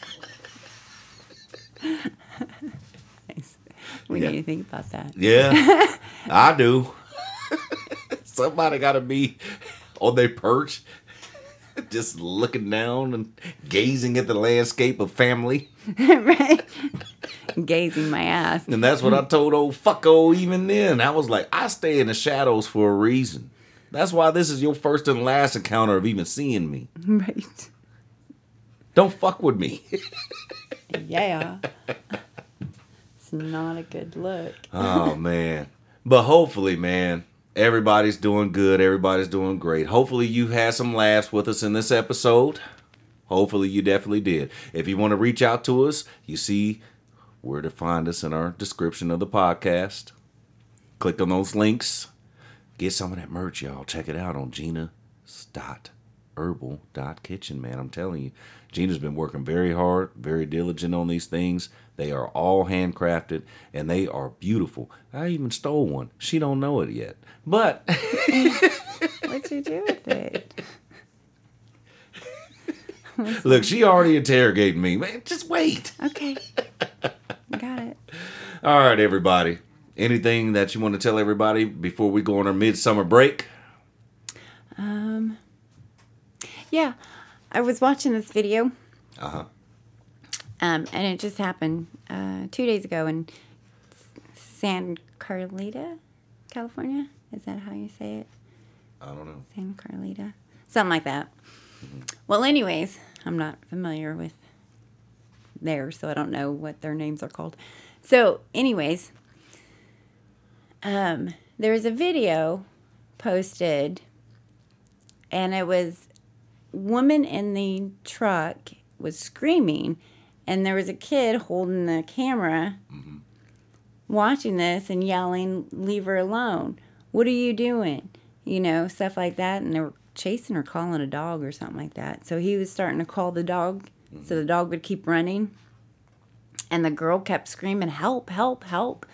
we Yeah. need to think about that. Yeah, I do. Somebody got to be on their perch, just looking down and gazing at the landscape of family. Right? Gazing my ass. And that's what I told old fucko even then. I was like, I stay in the shadows for a reason. That's why this is your first and last encounter of even seeing me. Right. Don't fuck with me. Yeah. It's not a good look. Oh, man. But hopefully, man, everybody's doing good. Everybody's doing great. Hopefully you had some laughs with us in this episode. Hopefully you definitely did. If you want to reach out to us, you see where to find us in our description of the podcast. Click on those links. Get some of that merch, y'all. Check it out on Gina's.herbal.kitchen, man. I'm telling you, Gina's been working very hard, very diligent on these things. They are all handcrafted, and they are beautiful. I even stole one. She don't know it yet. But What'd you do with it? look, she already interrogated me. Man, just wait. Okay. Got it. All right, everybody. Anything that you want to tell everybody before we go on our midsummer break? Yeah. I was watching this video. Uh-huh. And it just happened 2 days ago in San Carlita, California. Is that how you say it? I don't know. San Carlita? Something like that. Well, anyways, I'm not familiar with theirs, so I don't know what their names are called. So, anyways, there was a video posted, and it was woman in the truck was screaming, and there was a kid holding the camera watching this and yelling, "Leave her alone. What are you doing?" You know, stuff like that. And they were chasing or calling a dog or something like that. So he was starting to call the dog so the dog would keep running. And the girl kept screaming, "Help, help, help."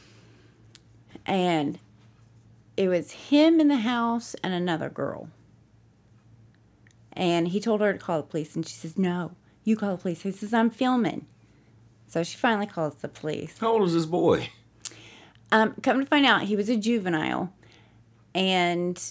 And it was him in the house and another girl. And he told her to call the police. And she says, "No, you call the police." He says, "I'm filming." So she finally calls the police. How old is this boy? Come to find out, he was a juvenile. And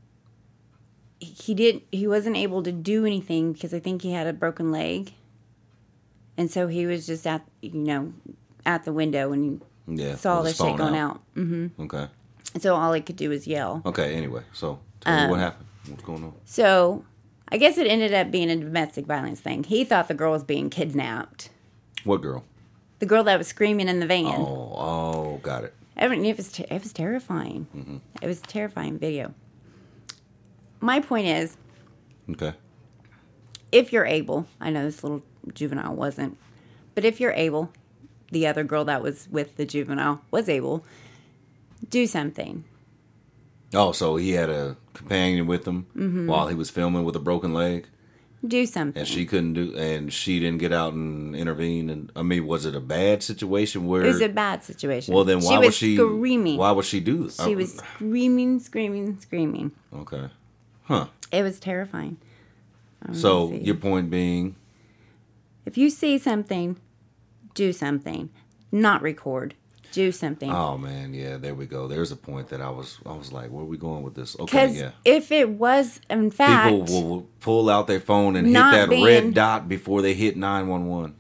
he wasn't able to do anything because I think he had a broken leg. And so he was just at the window and Yeah. saw with the his shit phone going out. Okay. And so all he could do was yell. Okay, anyway. So, tell me what happened. What's going on? So I guess it ended up being a domestic violence thing. He thought the girl was being kidnapped. What girl? The girl that was screaming in the van. Oh, got it. I mean, it was terrifying. Mm-hmm. It was a terrifying video. My point is, Okay. if you're able, I know this little juvenile wasn't, but if you're able, the other girl that was with the juvenile was able. Do something. Oh, so he had a companion with him while he was filming with a broken leg? Do something. And she couldn't do, and she didn't get out and intervene. And I mean, was it a bad situation where? It was a bad situation. Well, then why was she screaming? Why would she do this? She was screaming. Okay, huh? It was terrifying. So your point being, if you see something, do something. Not record. Do something. Oh man, yeah, there we go. There's a point that I was like, where are we going with this? Okay, because yeah. if it was, in fact, people will pull out their phone and hit that red dot before they hit 911.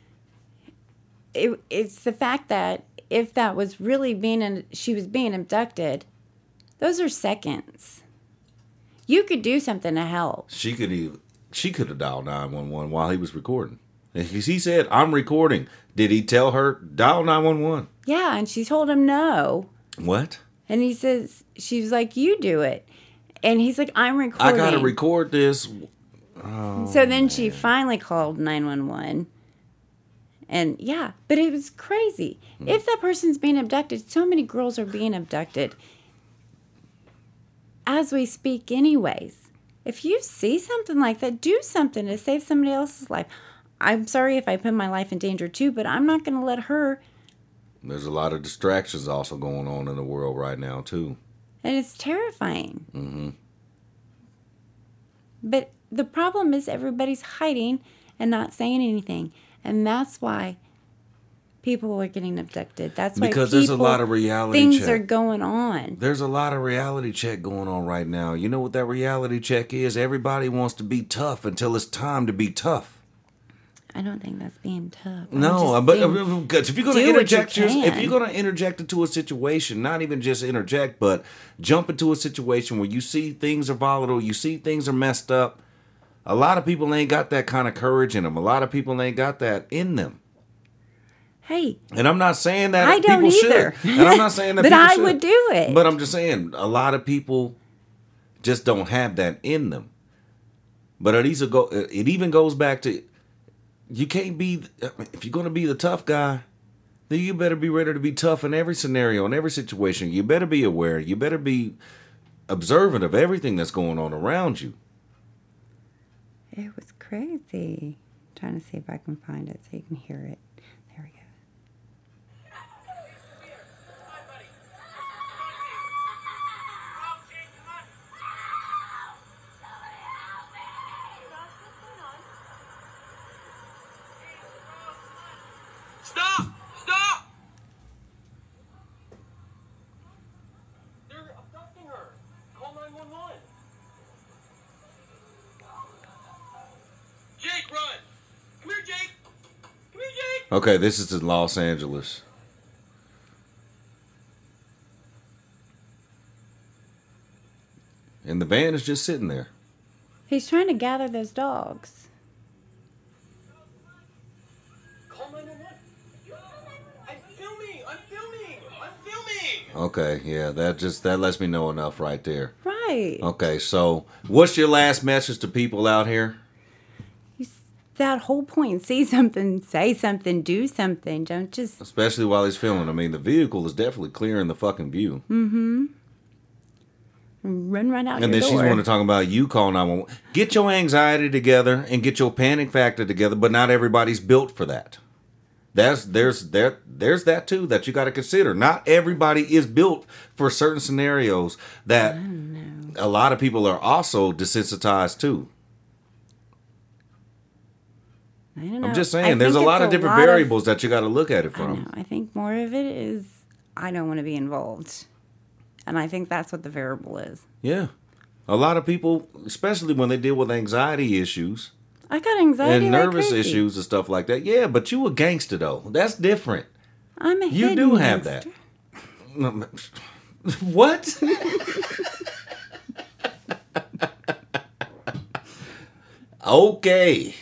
It's the fact that if that was really she was being abducted, those are seconds. You could do something to help. She could have dialed 911 while he was recording. Because he said, "I'm recording." Did he tell her dial 911? Yeah, and she told him no. What? And he says, she was like, "You do it." And he's like, "I'm recording. I gotta record this." Oh, so then she finally called 911. And yeah, but it was crazy. If that person's being abducted, so many girls are being abducted as we speak anyways. If you see something like that, do something to save somebody else's life. I'm sorry if I put my life in danger too, but I'm not going to let her. There's a lot of distractions also going on in the world right now too. And it's terrifying. Mm-hmm. But the problem is everybody's hiding and not saying anything. And that's why people are getting abducted. That's why because there's a lot of reality things check. Are going on. There's a lot of reality check going on right now. You know what that reality check is? Everybody wants to be tough until it's time to be tough. I don't think that's being tough. No, but if you're going to interject, if you're going to interject into a situation, not even just interject, but jump into a situation where you see things are volatile, you see things are messed up. A lot of people ain't got that kind of courage in them. A lot of people ain't got that in them. Hey, and I'm not saying that I don't people either. should, and I'm not saying that but people I should. would do it. But I'm just saying a lot of people just don't have that in them. But it even goes back to. You can't be, if you're going to be the tough guy, then you better be ready to be tough in every scenario, in every situation. You better be aware. You better be observant of everything that's going on around you. It was crazy. I'm trying to see if I can find it so you can hear it. There we go. Stop! Stop! They're abducting her. Call 911. Jake, run! Come here, Jake! Come here, Jake! Okay, this is in Los Angeles. And the van is just sitting there. He's trying to gather those dogs. Okay, yeah, that lets me know enough right there. Right. Okay, so what's your last message to people out here? That whole point, see something, say something, do something. Don't just... Especially while he's filming. I mean, the vehicle is definitely clearing the fucking view. Mm-hmm. Run right out and your then door. She's want to talk about you call 911. Get your anxiety together and get your panic factor together, but not everybody's built for that. There's that too that you got to consider. Not everybody is built for certain scenarios that a lot of people are also desensitized to. I don't know. I'm just saying, there's a lot of different variables that you got to look at it from. I think more of it is I don't want to be involved. And I think that's what the variable is. Yeah. A lot of people, especially when they deal with anxiety issues. I got anxiety and nervous issues and stuff like that. Yeah, but you a gangster though. That's different. I'm a You do have that. What? Okay.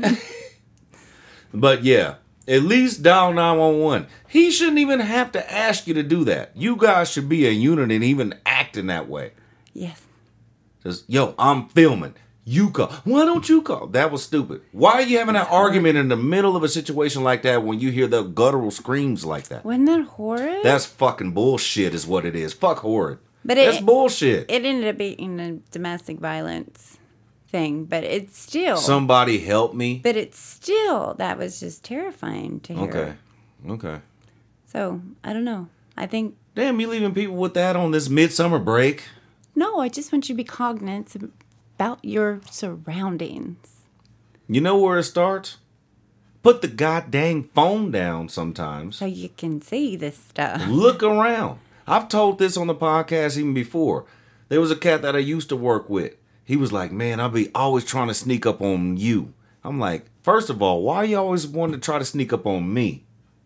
But yeah, at least dial 911. He shouldn't even have to ask you to do that. You guys should be a unit and even act in that way. Yes. Just, yo, I'm filming. You call. Why don't you call? That was stupid. Why are you having an argument in the middle of a situation like that when you hear the guttural screams like that? Wasn't that horrid? That's fucking bullshit is what it is. Fuck horrid. But that's bullshit. It ended up being a domestic violence thing, but it's still... Somebody help me. But it's still... That was just terrifying to hear. Okay. So, I don't know. I think... Damn, you leaving people with that on this midsummer break? No, I just want you to be cognizant about your surroundings. You know where it starts? Put the goddamn phone down sometimes. So you can see this stuff. Look around. I've told this on the podcast even before. There was a cat that I used to work with. He was like, man, I'll be always trying to sneak up on you. I'm like, first of all, why are you always wanting to try to sneak up on me?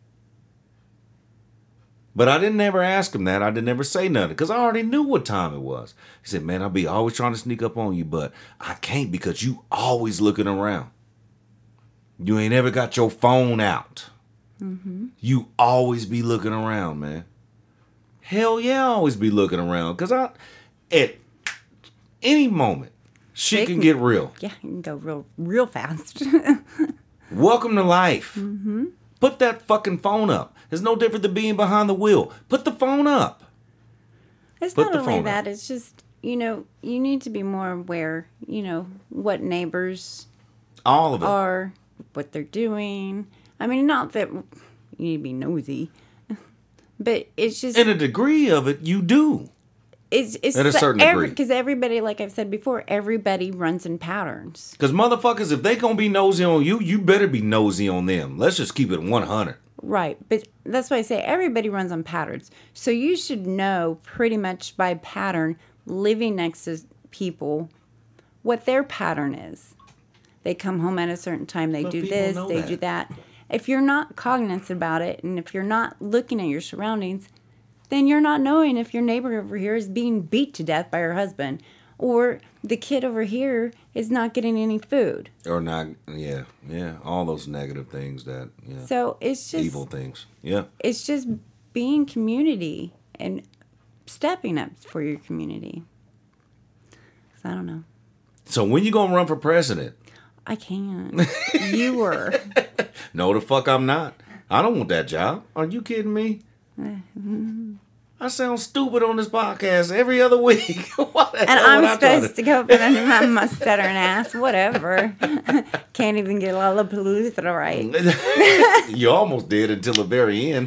But I didn't ever ask him that. I didn't ever say nothing because I already knew what time it was. He said, man, I'll be always trying to sneak up on you, but I can't because you always looking around. You ain't ever got your phone out. Mm-hmm. You always be looking around, man. Hell yeah, I always be looking around because at any moment, shit can get real. Yeah, it can go real fast. Welcome to life. Mm-hmm. Put that fucking phone up. It's no different than being behind the wheel. Put the phone up. It's not only that. It's just, you need to be more aware, what neighbors all of it are, what they're doing. I mean, not that you need to be nosy, but it's just... In a degree of it, you do. It's at a certain degree. Because everybody, like I've said before, everybody runs in patterns. Because motherfuckers, if they gonna be nosy on you, you better be nosy on them. Let's just keep it 100. Right, but that's why I say everybody runs on patterns. So you should know pretty much by pattern, living next to people, what their pattern is. They come home at a certain time, they do this, they do that. If you're not cognizant about it, and if you're not looking at your surroundings, then you're not knowing if your neighbor over here is being beat to death by her husband, or the kid over here is not getting any food. Or not, yeah, all those negative things that, So it's just... evil things, yeah. It's just being community and stepping up for your community. I don't know. So when you gonna run for president? I can't. You were. No, the fuck I'm not. I don't want that job. Are you kidding me? I sound stupid on this podcast every other week. And I'm supposed to go put under my stuttering ass. Whatever. Can't even get Lollapalooza right. You almost did until the very end.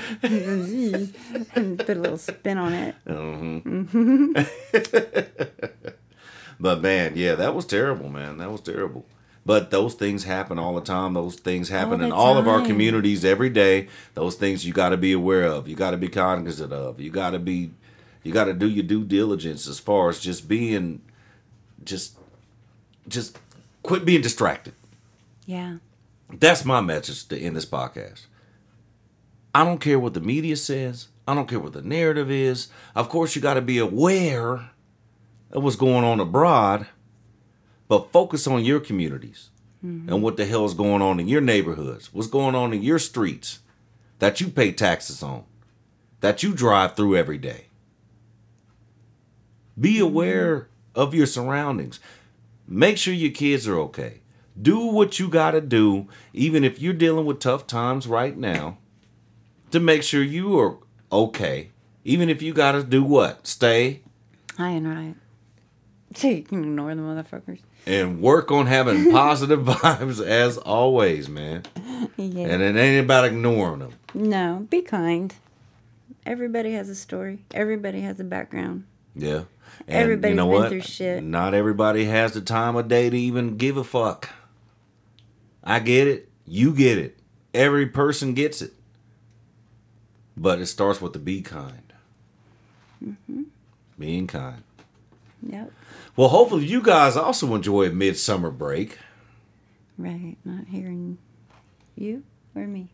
Put a little spin on it. Mm-hmm. But man, yeah, that was terrible, man. That was terrible. But those things happen all the time. Those things happen in all of our communities every day. Those things you got to be aware of. You got to be cognizant of. You got to do your due diligence as far as just being, just quit being distracted. Yeah. That's my message to end this podcast. I don't care what the media says. I don't care what the narrative is. Of course, you got to be aware of what's going on abroad. But focus on your communities and what the hell is going on in your neighborhoods. What's going on in your streets that you pay taxes on, that you drive through every day. Be aware of your surroundings. Make sure your kids are okay. Do what you got to do, even if you're dealing with tough times right now, to make sure you are okay. Even if you got to do what? Stay high and right. So you can ignore the motherfuckers. And work on having positive vibes as always, man. Yeah. And it ain't about ignoring them. No, be kind. Everybody has a story. Everybody has a background. Yeah. And everybody's been through shit. Not everybody has the time of day to even give a fuck. I get it. You get it. Every person gets it. But it starts with the be kind. Mm-hmm. Being kind. Yep. Well, hopefully you guys also enjoy a midsummer break. Right. Not hearing you or me.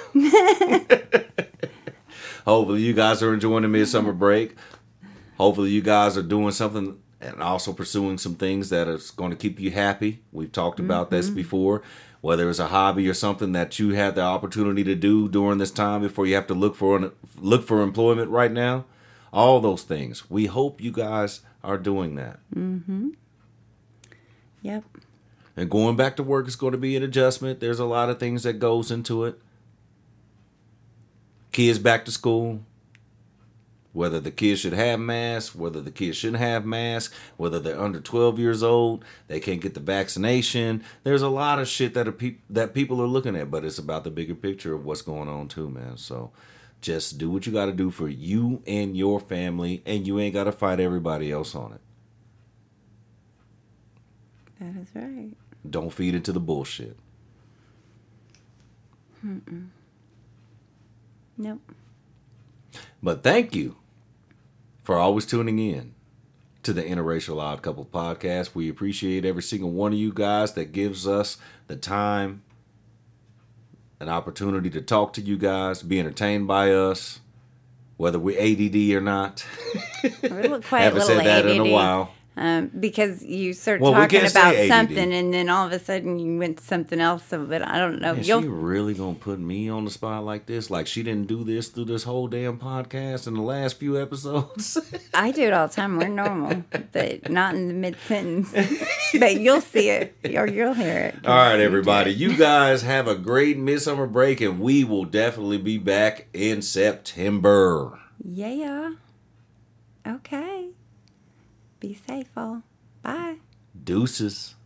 Hopefully you guys are enjoying the midsummer break. Hopefully you guys are doing something and also pursuing some things that are going to keep you happy. We've talked about this before. Whether it's a hobby or something that you had the opportunity to do during this time before you have to look for employment right now. All those things. We hope you guys are doing that. Mm-hmm. Yep. And going back to work is going to be an adjustment. There's a lot of things that goes into it. Kids back to school. Whether the kids should have masks, whether the kids shouldn't have masks, whether they're under 12 years old, they can't get the vaccination. There's a lot of shit that people are looking at, but it's about the bigger picture of what's going on too, man. So just do what you got to do for you and your family, and you ain't got to fight everybody else on it. That is right. Don't feed into the bullshit. Nope. But thank you for always tuning in to the Interracial Odd Couple podcast. We appreciate every single one of you guys that gives us the time, an opportunity to talk to you guys, be entertained by us, whether we're ADD or not. We're quite Haven't said that in a while. Because you started talking about something, and then all of a sudden you went to something else. So, but I don't know. Man, she really gonna put me on the spot like this? Like she didn't do this through this whole damn podcast in the last few episodes? I do it all the time. We're normal, but not in the mid sentence. But you'll see it, or you'll hear it. All right, everybody. You guys have a great midsummer break, and we will definitely be back in September. Yeah. Okay. Be safe, all. Bye. Deuces.